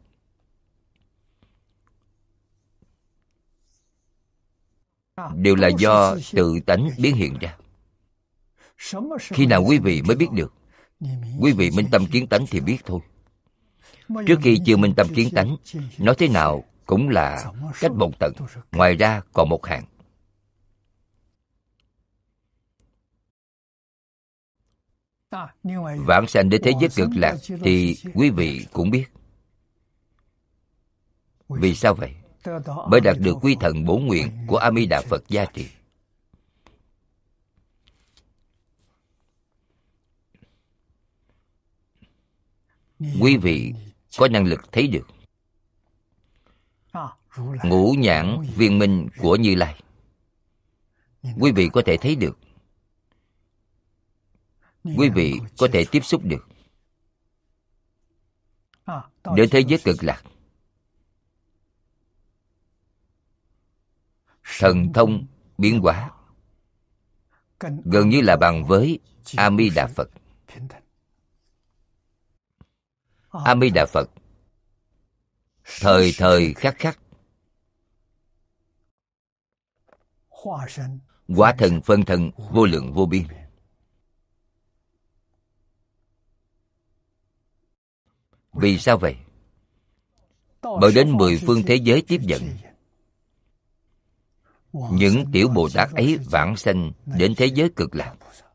Đều là do tự tánh biến hiện ra. Khi nào quý vị mới biết được? Quý vị minh tâm kiến tánh thì biết thôi. Trước khi chưa minh tâm kiến tánh, nói thế nào cũng là cách một tầng, ngoài ra còn một hạng. Vãng sanh đến thế giới cực lạc thì quý vị cũng biết. Vì sao vậy? Bởi đạt được quy thần bổn nguyện của A Di Đà Phật gia trì. Quý vị có năng lực thấy được ngũ nhãn viên minh của Như Lai. Quý vị có thể thấy được, quý vị có thể tiếp xúc được. Đến thế giới cực lạc, thần thông biến hóa gần như là bằng với A Di Đà Phật. A Di Đà Phật thời thời khắc khắc hóa thân phân thân vô lượng vô biên. Vì sao vậy? Bởi đến mười phương thế giới tiếp dẫn, những tiểu Bồ Tát ấy vãng sanh đến thế giới cực lạc.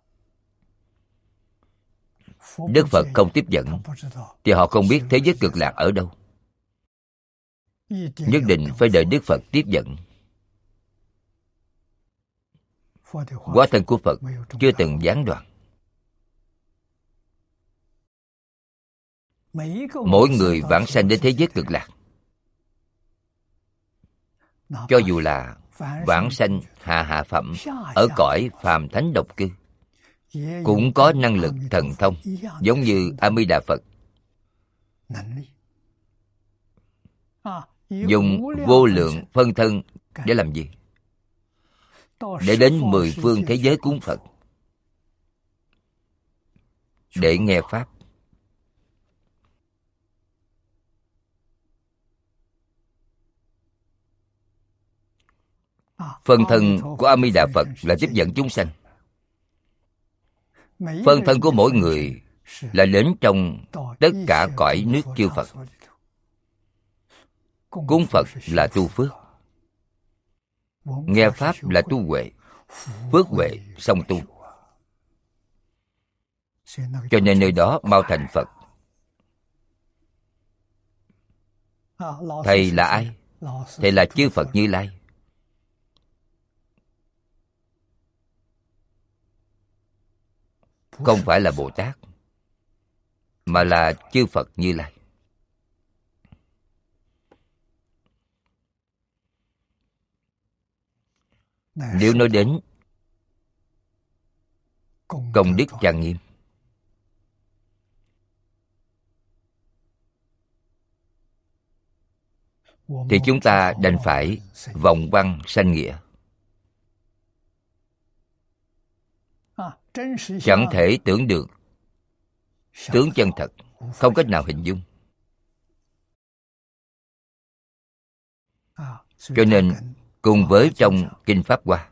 Đức Phật không tiếp dẫn thì họ không biết thế giới cực lạc ở đâu. Nhất định phải đợi Đức Phật tiếp dẫn. Hóa thân của Phật chưa từng gián đoạn. Mỗi người vãng sanh đến thế giới cực lạc, cho dù là vãng sanh hạ hạ phẩm ở cõi phàm thánh độc cư, cũng có năng lực thần thông giống như A Di Đà Phật, dùng vô lượng phân thân để làm gì? Để đến mười phương thế giới cúng Phật, để nghe Pháp. Phân thân của A Di Đà Phật là tiếp dẫn chúng sanh. Phân thân của mỗi người là đến trong tất cả cõi nước chư Phật. Cúng Phật là tu phước, nghe Pháp là tu huệ, phước huệ song tu. Cho nên nơi đó mau thành Phật. Thầy là ai? Thầy là chư Phật Như Lai. Không phải là Bồ Tát, mà là chư Phật Như Lai. Nếu nói đến công đức trang nghiêm, thì chúng ta đành phải vọng văn sanh nghĩa. Chẳng thể tưởng được tướng chân thật, không cách nào hình dung. Cho nên cùng với trong Kinh Pháp Hoa,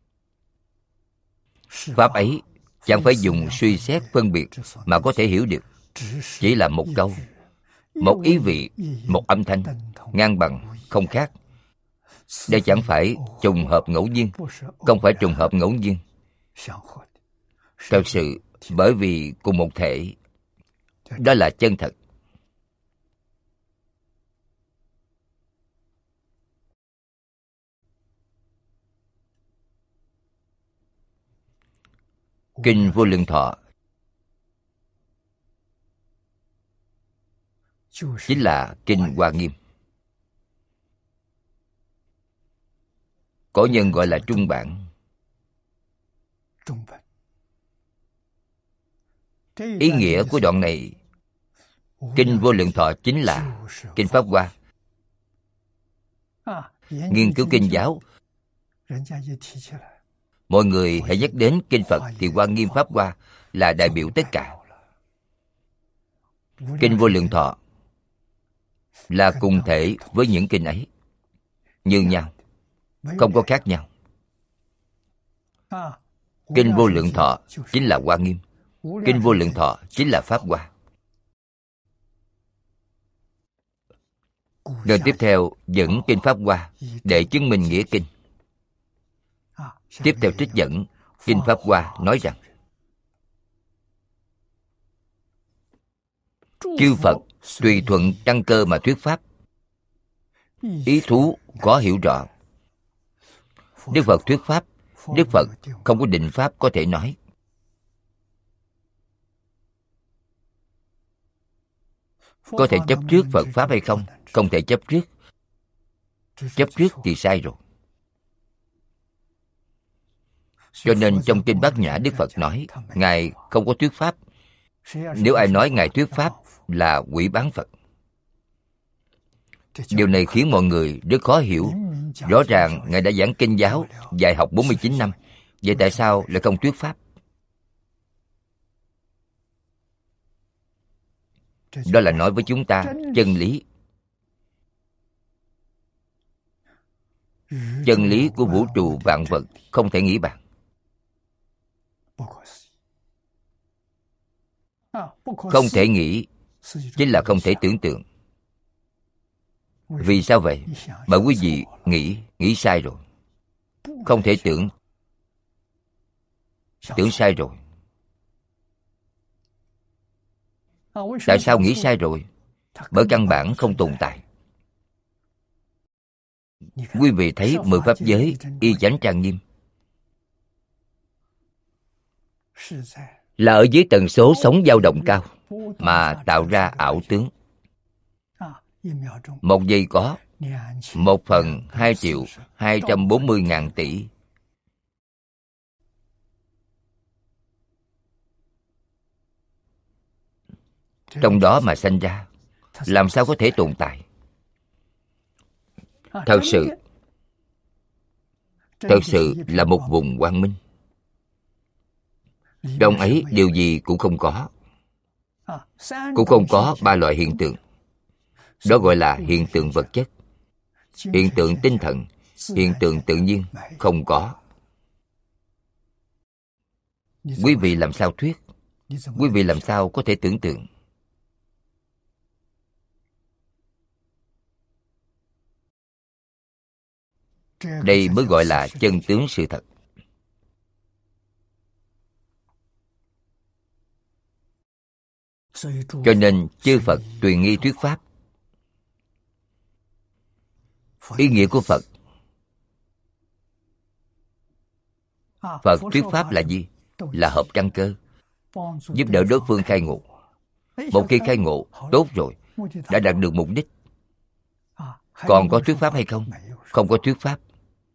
Pháp ấy chẳng phải dùng suy xét phân biệt mà có thể hiểu được. Chỉ là một câu, một ý vị, một âm thanh, ngang bằng, không khác. Đây chẳng phải trùng hợp ngẫu nhiên, không phải trùng hợp ngẫu nhiên. Thật sự bởi vì cùng một thể, đó là chân thật. Kinh Vô Lượng Thọ chính là Kinh Hoa Nghiêm. Có nhân gọi là trung bản. Ý nghĩa của đoạn này, Kinh Vô Lượng Thọ chính là Kinh Pháp Hoa. Nghiên cứu kinh giáo, mọi người hãy nhắc đến Kinh Phật thì Hoa Nghiêm Pháp Hoa là đại biểu tất cả. Kinh Vô Lượng Thọ là cùng thể với những kinh ấy, như nhau, không có khác nhau. Kinh Vô Lượng Thọ chính là Hoa Nghiêm, Kinh Vô Lượng Thọ chính là Pháp Hoa. Rồi tiếp theo dẫn kinh Pháp Hoa để chứng minh nghĩa kinh. Tiếp theo trích dẫn kinh Pháp Hoa nói rằng chư Phật tùy thuận căn cơ mà thuyết pháp, ý thú có hiểu rõ. Đức Phật thuyết pháp, Đức Phật không có định pháp có thể nói. Có thể chấp trước Phật pháp hay không? Không thể chấp trước. Chấp trước thì sai rồi. Cho nên trong kinh Bát Nhã, Đức Phật nói Ngài không có thuyết pháp. Nếu ai nói Ngài thuyết pháp là quỷ bán Phật. Điều này khiến mọi người rất khó hiểu. Rõ ràng Ngài đã giảng kinh giáo, dạy học bốn mươi chín năm. Vậy tại sao lại không thuyết pháp? Đó là nói với chúng ta chân lý. Chân lý của vũ trụ vạn vật không thể nghĩ bàn. Không thể nghĩ chính là không thể tưởng tượng. Vì sao vậy? Bởi quý vị nghĩ, nghĩ sai rồi. Không thể tưởng, tưởng sai rồi. Tại sao nghĩ sai rồi? Bởi căn bản không tồn tại. Quý vị thấy mười pháp giới y chánh trang nghiêm là ở dưới tần số sóng dao động cao mà tạo ra ảo tướng. Một giây có một phần hai triệu hai trăm bốn mươi ngàn tỷ. Trong đó mà sanh ra, làm sao có thể tồn tại? Thật sự, thật sự là một vùng quang minh. Trong ấy điều gì cũng không có. Cũng không có ba loại hiện tượng. Đó gọi là hiện tượng vật chất, hiện tượng tinh thần, hiện tượng tự nhiên. Không có. Quý vị làm sao thuyết? Quý vị làm sao có thể tưởng tượng? Đây mới gọi là chân tướng sự thật. Cho nên chư Phật tùy nghi thuyết pháp. Ý nghĩa của Phật, Phật thuyết pháp là gì? Là hợp căn cơ, giúp đỡ đối phương khai ngộ. Một khi khai ngộ, tốt rồi, đã đạt được mục đích. Còn có thuyết pháp hay không? Không có thuyết pháp.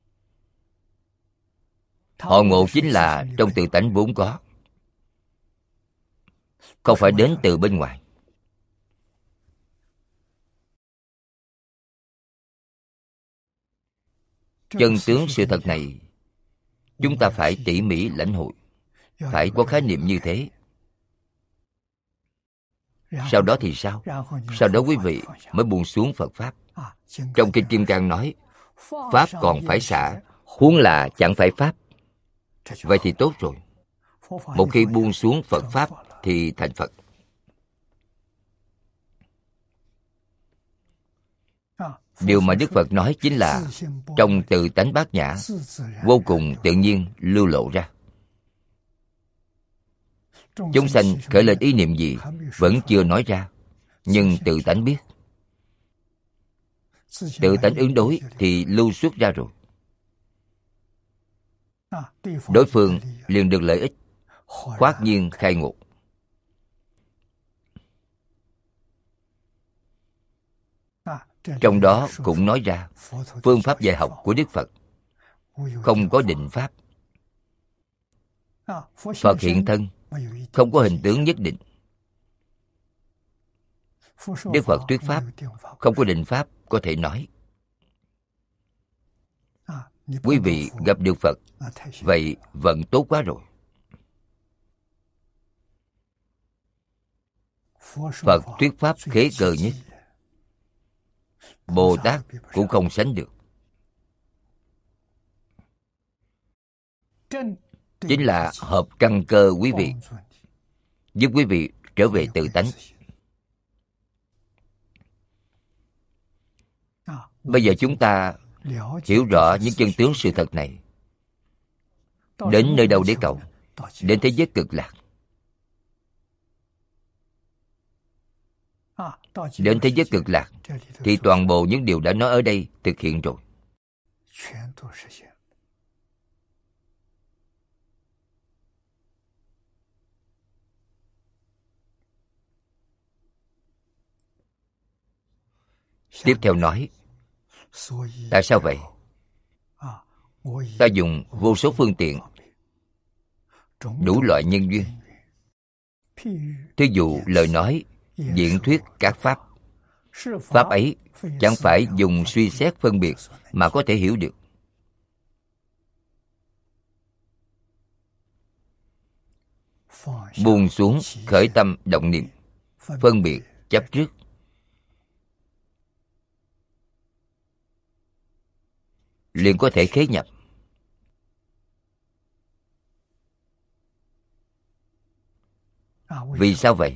Họ ngộ chính là trong tự tánh vốn có, không phải đến từ bên ngoài. Chân tướng sự thật này chúng ta phải tỉ mỉ lãnh hội, phải có khái niệm như thế. Sau đó thì sao? Sau đó quý vị mới buông xuống Phật Pháp. Trong Kinh Kim Cang nói, Pháp còn phải xả, huống là chẳng phải Pháp. Vậy thì tốt rồi. Một khi buông xuống Phật Pháp thì thành Phật. Điều mà Đức Phật nói chính là trong tự tánh bát nhã, vô cùng tự nhiên lưu lộ ra. Chúng sanh khởi lên ý niệm gì vẫn chưa nói ra, nhưng tự tánh biết. Tự tánh ứng đối thì lưu xuất ra rồi. Đối phương liền được lợi ích, khoát nhiên khai ngộ. Trong đó cũng nói ra phương pháp dạy học của Đức Phật không có định pháp. Phật hiện thân không có hình tướng nhất định. Đức Phật thuyết pháp không có định pháp có thể nói. Quý vị gặp được Phật, vậy vận tốt quá rồi. Phật thuyết pháp khế cơ nhất, Bồ Tát cũng không sánh được. Chính là hợp căn cơ quý vị, giúp quý vị trở về tự tánh. Bây giờ chúng ta hiểu rõ những chân tướng sự thật này. Đến nơi đâu để cầu? Đến thế giới cực lạc. Đến thế giới cực lạc thì toàn bộ những điều đã nói ở đây thực hiện rồi. Tiếp theo nói, tại sao vậy? Ta dùng vô số phương tiện, đủ loại nhân duyên. Thí dụ lời nói, diễn thuyết các pháp. Pháp ấy chẳng phải dùng suy xét phân biệt mà có thể hiểu được. Buông xuống khởi tâm động niệm, phân biệt chấp trước. Liền có thể khế nhập. Vì sao vậy?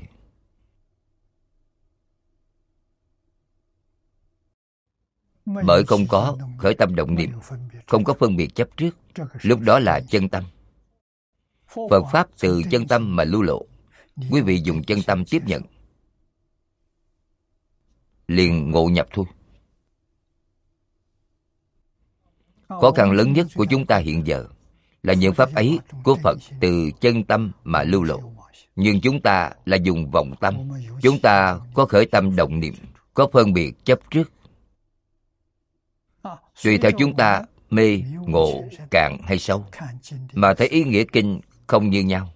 Bởi không có khởi tâm động niệm, không có phân biệt chấp trước. Lúc đó là chân tâm. Phật Pháp từ chân tâm mà lưu lộ. Quý vị dùng chân tâm tiếp nhận, liền ngộ nhập thôi. Khó khăn lớn nhất của chúng ta hiện giờ là những pháp ấy của Phật từ chân tâm mà lưu lộ. Nhưng chúng ta là dùng vọng tâm. Chúng ta có khởi tâm động niệm, có phân biệt chấp trước. Tùy theo chúng ta mê, ngộ, cạn hay sâu, mà thấy ý nghĩa kinh không như nhau.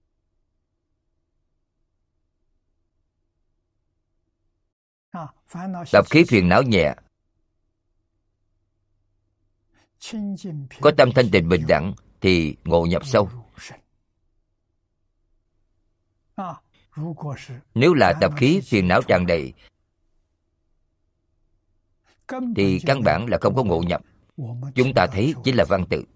Tập khí phiền não nhẹ, có tâm thanh tịnh bình đẳng thì ngộ nhập sâu. Nếu là tập khí phiền não tràn đầy thì căn bản là không có ngộ nhập. Chúng ta thấy chính là văn tự.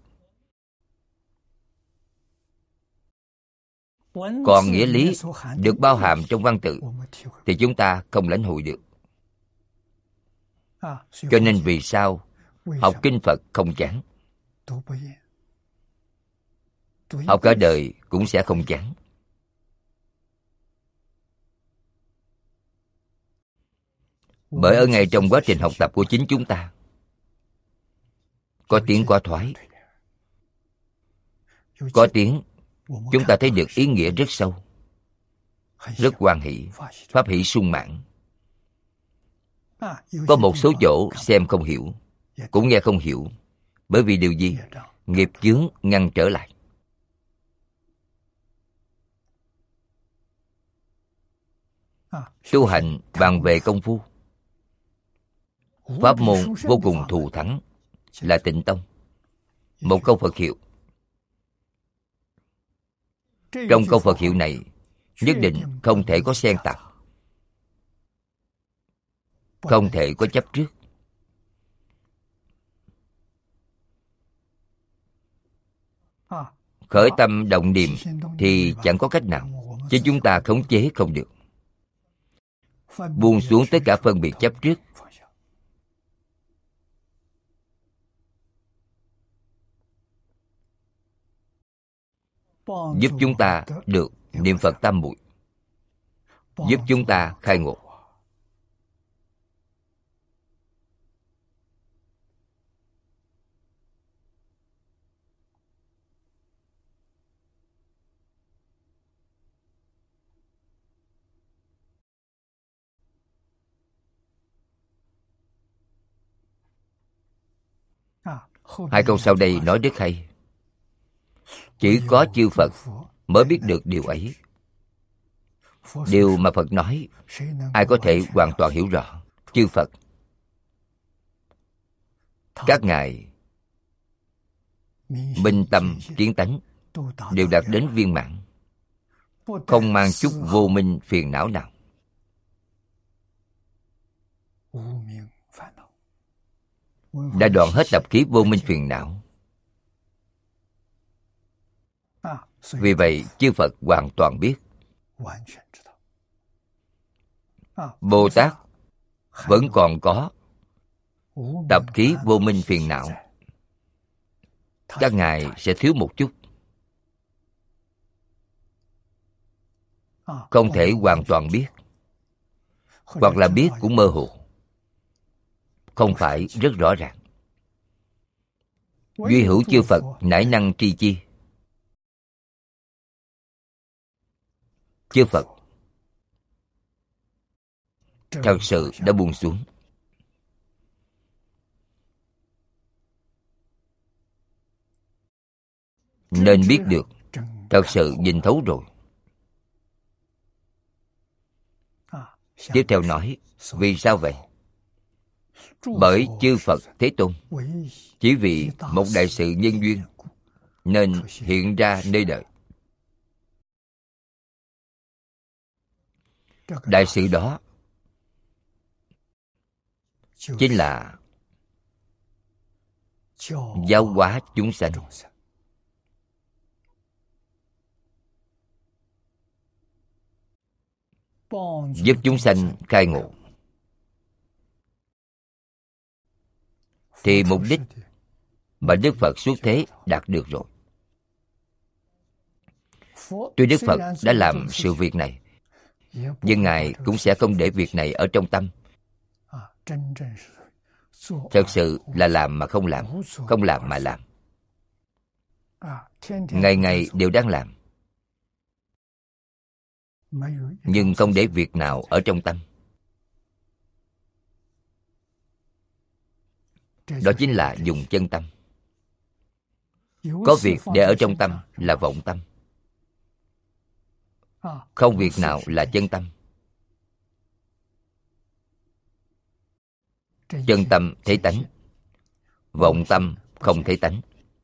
Còn nghĩa lý được bao hàm trong văn tự thì chúng ta không lãnh hội được. Cho nên vì sao học kinh Phật không chán? Học cả đời cũng sẽ không chán. Bởi ở ngay trong quá trình học tập của chính chúng ta có tiếng quá thoái, có tiếng chúng ta thấy được ý nghĩa rất sâu, rất hoan hỷ, pháp hỷ sung mãn. Có một số chỗ xem không hiểu, cũng nghe không hiểu. Bởi vì điều gì? Nghiệp chướng ngăn trở lại. Tu hành bàn về công phu. Pháp môn vô cùng thù thắng là Tịnh Tông. Một câu Phật hiệu. Trong câu Phật hiệu này nhất định không thể có xen tạp, không thể có chấp trước. Khởi tâm động niệm thì chẳng có cách nào, chứ chúng ta khống chế không được. Buông xuống tất cả phân biệt chấp trước, giúp chúng ta được niệm Phật tam muội, giúp chúng ta khai ngộ. Hai câu sau đây nói rất hay. Chỉ có chư Phật mới biết được điều ấy. Điều mà Phật nói, ai có thể hoàn toàn hiểu rõ? Chư Phật. Các ngài minh tâm kiến tánh đều đạt đến viên mãn, không mang chút vô minh phiền não nào. Đã đoạn hết tập khí vô minh phiền não. Vì vậy chư Phật hoàn toàn biết. Bồ Tát vẫn còn có tập khí vô minh phiền não, các ngài sẽ thiếu một chút, không thể hoàn toàn biết, hoặc là biết cũng mơ hồ, không phải rất rõ ràng. Duy hữu chư Phật nải năng tri chi. Chư Phật thật sự đã buông xuống. Nên biết được, thật sự nhìn thấu rồi. Tiếp theo nói, vì sao vậy? Bởi chư Phật Thế Tôn chỉ vì một đại sự nhân duyên nên hiện ra nơi đời. Đại sự đó chính là giáo hóa chúng sanh, giúp chúng sanh khai ngộ. Thì mục đích mà Đức Phật xuất thế đạt được rồi. Tuy Đức Phật đã làm sự việc này, nhưng Ngài cũng sẽ không để việc này ở trong tâm. Thật sự là làm mà không làm, không làm mà làm. Ngày ngày đều đang làm, nhưng không để việc nào ở trong tâm. Đó chính là dùng chân tâm. Có việc để ở trong tâm là vọng tâm, không việc nào là chân tâm. Chân tâm thấy tánh, vọng tâm không thấy tánh.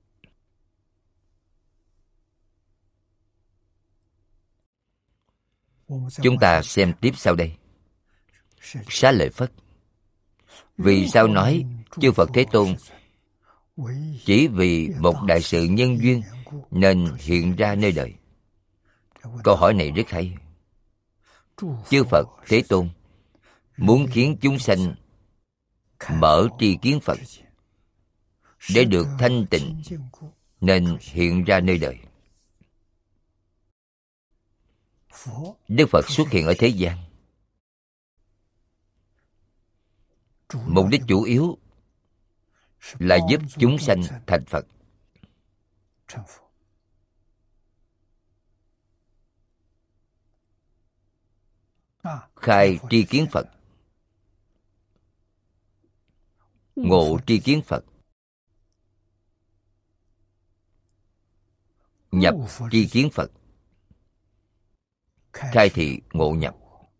Chúng ta xem tiếp sau đây. Xá Lợi Phất vì sao nói chư Phật Thế Tôn chỉ vì một đại sự nhân duyên nên hiện ra nơi đời? Câu hỏi này rất hay. Chư Phật Thế Tôn muốn khiến chúng sanh mở tri kiến Phật để được thanh tịnh nên hiện ra nơi đời. Đức Phật xuất hiện ở thế gian, mục đích chủ yếu là giúp chúng sanh thành Phật. Khai tri kiến Phật, ngộ tri kiến Phật, nhập tri kiến Phật, khai thị ngộ nhập.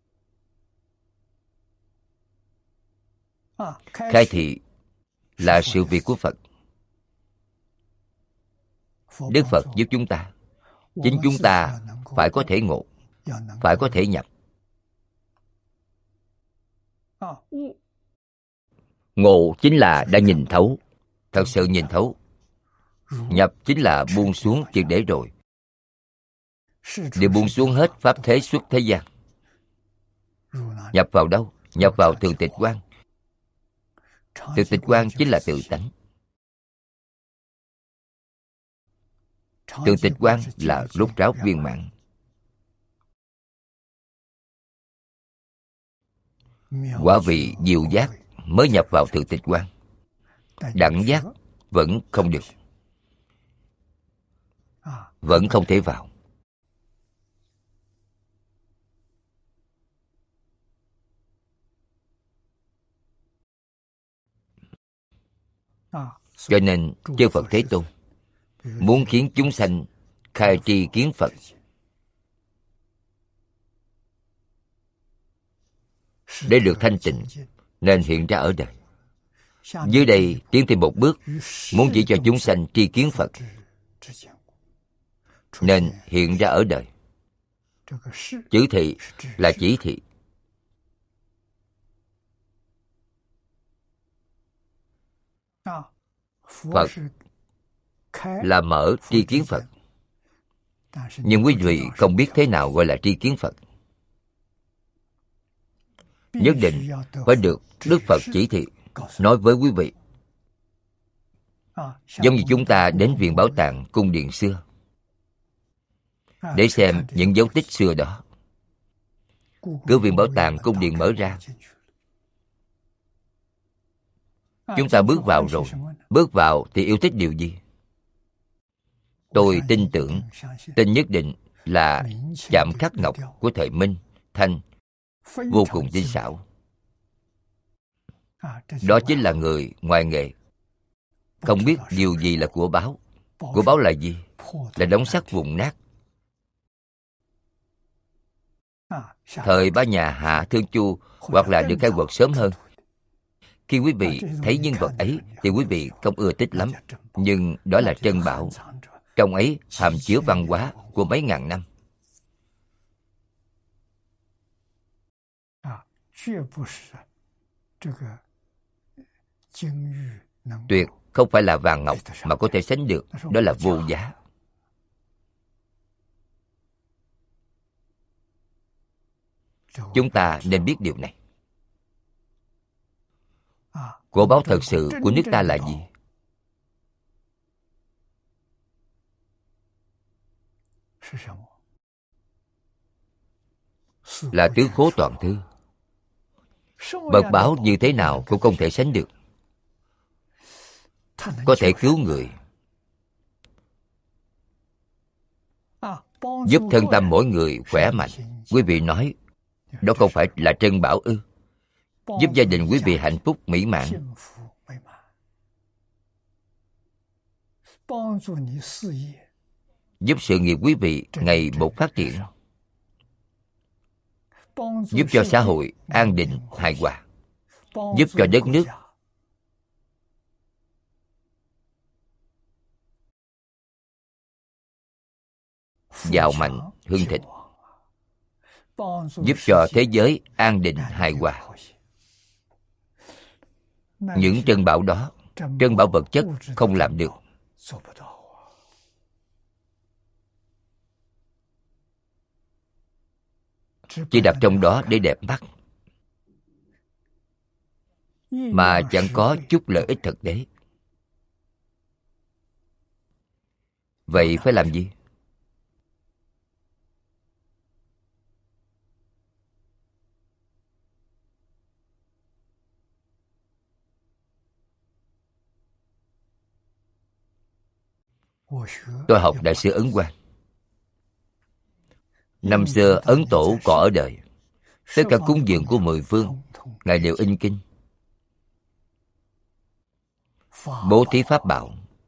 Khai thị là sự việc của Phật. Đức Phật giúp chúng ta, chính chúng ta phải có thể ngộ, phải có thể nhập. Ngộ chính là đã nhìn thấu, thật sự nhìn thấu. Nhập chính là buông xuống triệt để rồi, đều buông xuống hết pháp thế xuất thế gian. Nhập vào đâu? Nhập vào thường tịch quang. Thường tịch quang chính là tự tánh. Thường tịch quang là rốt ráo viên mãn. Quả vị diệu giác mới nhập vào thường tịch quang. Đẳng giác vẫn không được, vẫn không thể vào. Cho nên chư Phật Thế Tôn muốn khiến chúng sanh khai tri kiến Phật, để được thanh tịnh nên hiện ra ở đời. Dưới đây tiến thêm một bước, muốn chỉ cho chúng sanh tri kiến Phật nên hiện ra ở đời. Chữ thị là chỉ thị. Phật là mở tri kiến Phật, nhưng quý vị không biết thế nào gọi là tri kiến Phật. Nhất định phải được Đức Phật chỉ thị. nói với quý vị. Giống như chúng ta đến viện bảo tàng cung điện xưa để xem những dấu tích xưa đó. Cửa viện bảo tàng cung điện mở ra, chúng ta bước vào rồi. Bước vào thì yêu thích điều gì? Tôi tin tưởng, tin nhất định là chạm khắc ngọc của thời Minh, Thanh vô cùng tinh xảo. Đó chính là người ngoài nghề, không biết điều gì là của báu. Của báu là gì? Là đống sắt vụn nát. Thời Bá Nhà Hạ Thương Chu, hoặc là được khai quật sớm hơn. Khi quý vị thấy nhân vật ấy thì quý vị không ưa thích lắm, nhưng đó là trân bảo. Trong ấy hàm chứa văn hóa của mấy ngàn năm. Tuyệt không phải là vàng ngọc mà có thể sánh được. Đó là vô giá. Chúng ta nên biết điều này. Của báu thật sự của nước ta là gì? Là tứ khố toàn thư. Bậc báu như thế nào cũng không thể sánh được. Có thể cứu người, giúp thân tâm mỗi người khỏe mạnh. Quý vị nói đó không phải là trân bảo ư? Giúp gia đình quý vị hạnh phúc mỹ mãn, giúp sự nghiệp quý vị ngày một phát triển, giúp cho xã hội an định hài hòa, giúp cho đất nước giàu mạnh hưng thịnh, giúp cho thế giới an định hài hòa. Những trân bảo đó, trân bảo vật chất không làm được. Chỉ đặt trong đó để đẹp mắt, mà chẳng có chút lợi ích thực tế. Vậy phải làm gì? Tôi học Đại sư Ấn Quang. Năm xưa Ấn Tổ còn ở đời, tất cả cúng dường của mười phương Ngài đều in kinh. Bố thí pháp bảo,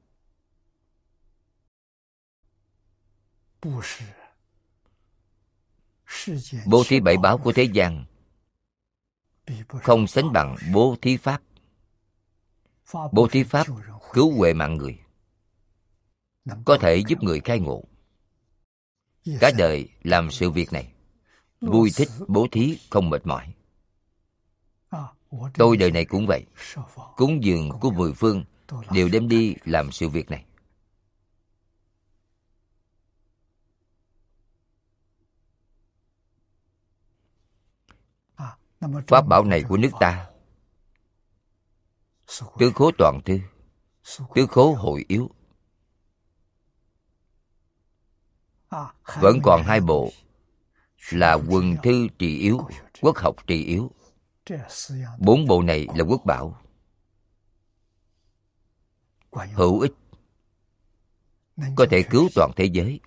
bố thí bảy báo của thế gian không sánh bằng bố thí pháp. Bố thí pháp cứu huệ mạng người, có thể giúp người khai ngộ. Cả đời làm sự việc này, vui thích bố thí không mệt mỏi. Tôi đời này cũng vậy. Cúng dường của mười phương đều đem đi làm sự việc này. Pháp bảo này của nước ta, tứ khố toàn thư, tứ khố hội yếu, vẫn còn hai bộ là quần thư trì yếu, quốc học trì yếu. Bốn bộ này là quốc bảo, hữu ích, có thể cứu toàn thế giới.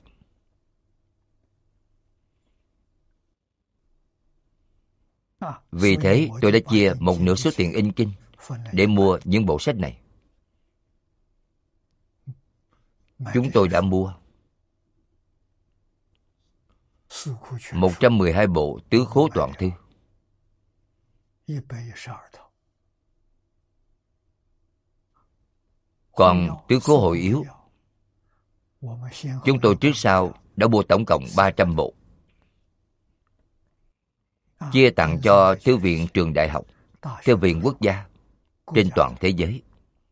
Vì thế tôi đã chia một nửa số tiền in kinh để mua những bộ sách này. Chúng tôi đã mua một trăm mười hai bộ tứ khố toàn thư. Còn tứ khố hội yếu, chúng tôi trước sau đã mua tổng cộng ba trăm bộ, chia tặng cho thư viện trường đại học, thư viện quốc gia trên toàn thế giới.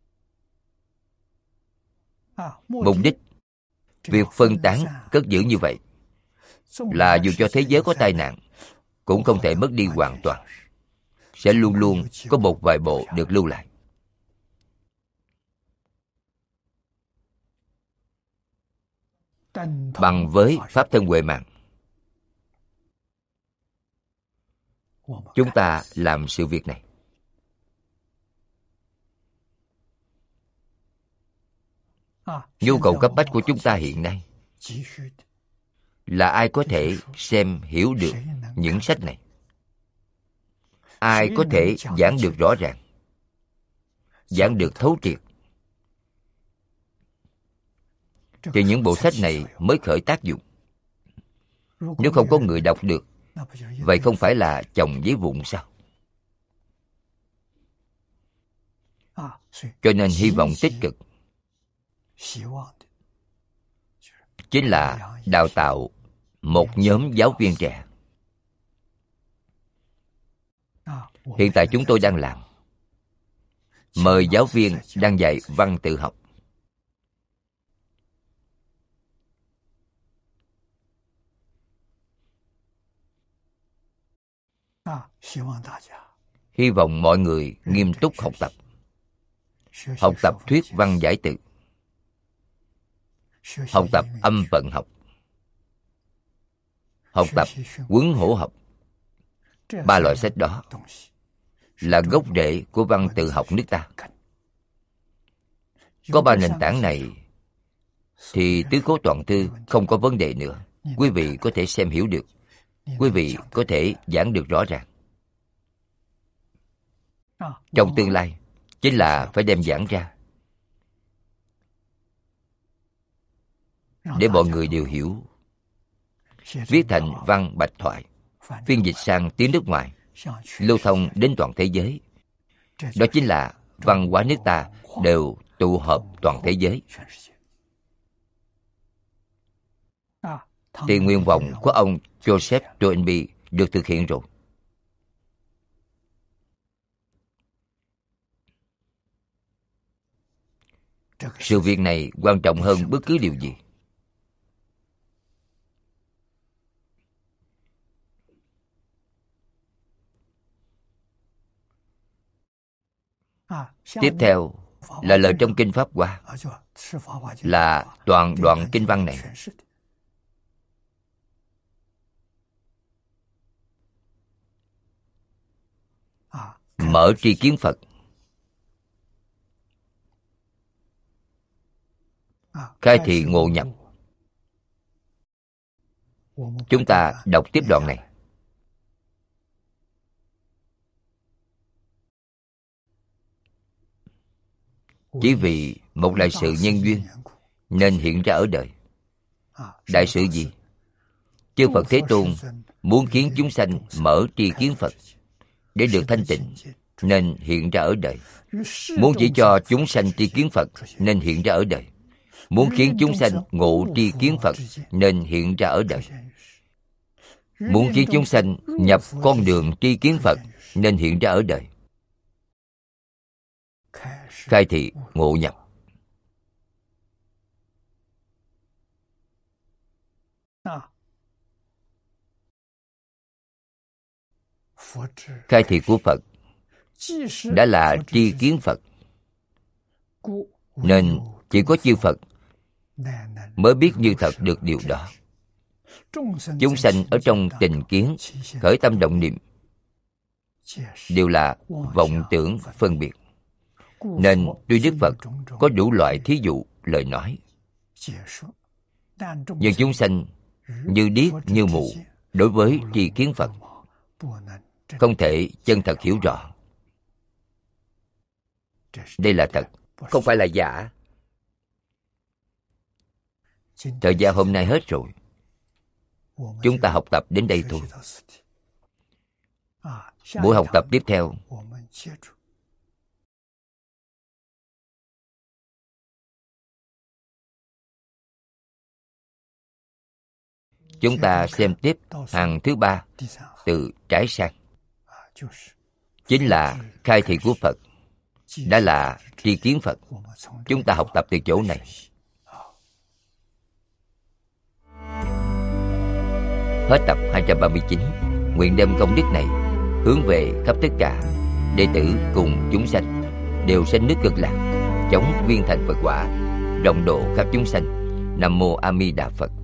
Mục đích việc phân tán cất giữ như vậy là dù cho thế giới có tai nạn cũng không thể mất đi hoàn toàn. sẽ luôn luôn có một vài bộ được lưu lại. Bằng với Pháp Thân Huệ Mạng, chúng ta làm sự việc này. Nhu cầu cấp bách của chúng ta hiện nay là ai có thể xem hiểu được những sách này, ai có thể giảng được rõ ràng, giảng được thấu triệt, thì những bộ sách này mới khởi tác dụng. Nếu không có người đọc được, vậy không phải là chồng giấy vụn sao? Cho nên hy vọng tích cực chính là đào tạo một nhóm giáo viên trẻ. Hiện tại chúng tôi đang làm, mời giáo viên đang dạy văn tự học. Hy vọng mọi người nghiêm túc học tập, học tập thuyết văn giải tự, học tập âm vận học, học tập huấn hổ học. Ba loại sách đó là gốc rễ của văn tự học nước ta. Có ba nền tảng này thì tứ cố toàn thư không có vấn đề nữa. Quý vị có thể xem hiểu được, quý vị có thể giảng được rõ ràng. Trong tương lai chính là phải đem giảng ra để mọi người đều hiểu, viết thành văn bạch thoại, phiên dịch sang tiếng nước ngoài, lưu thông đến toàn thế giới. Đó chính là văn hóa nước ta đều tụ hợp toàn thế giới. Thì nguyện vọng của ông Joseph Toynbee được thực hiện rồi. Sự việc này quan trọng hơn bất cứ điều gì. Tiếp theo là lời trong Kinh Pháp Hoa, là toàn đoạn kinh văn này. Mở tri kiến Phật, khai thị ngộ nhập. Chúng ta đọc tiếp đoạn này. Chỉ vì một đại sự nhân duyên nên hiện ra ở đời. Đại sự gì? Chư Phật Thế Tôn muốn khiến chúng sanh mở tri kiến Phật để được thanh tịnh nên hiện ra ở đời. Muốn chỉ cho chúng sanh tri kiến Phật nên hiện ra ở đời. Muốn khiến chúng sanh ngộ tri kiến Phật nên hiện ra ở đời. Muốn khiến chúng sanh nhập con đường tri kiến Phật nên hiện ra ở đời. Khai thị ngộ nhập. Khai thị của Phật đã là tri kiến Phật, nên chỉ có chư Phật mới biết như thật được điều đó. Chúng sanh ở trong tình kiến khởi tâm động niệm đều là vọng tưởng phân biệt. Nên tuy Đức Phật có đủ loại thí dụ lời nói, nhưng chúng sanh như điếc như mù đối với tri kiến Phật, không thể chân thật hiểu rõ. Đây là thật, không phải là giả. Thời gian hôm nay hết rồi, chúng ta học tập đến đây thôi. Buổi học tập tiếp theo, chúng ta xem tiếp hàng thứ ba từ trái sang, chính là khai thị của Phật đã là tri kiến Phật. Chúng ta học tập từ chỗ này. Hết tập hai trăm ba mươi chín. Nguyện đem công đức này hướng về khắp tất cả đệ tử cùng chúng sanh đều sanh nước Cực Lạc, chóng viên thành Phật quả, rộng độ khắp chúng sanh. Nam mô A Di Đà Phật.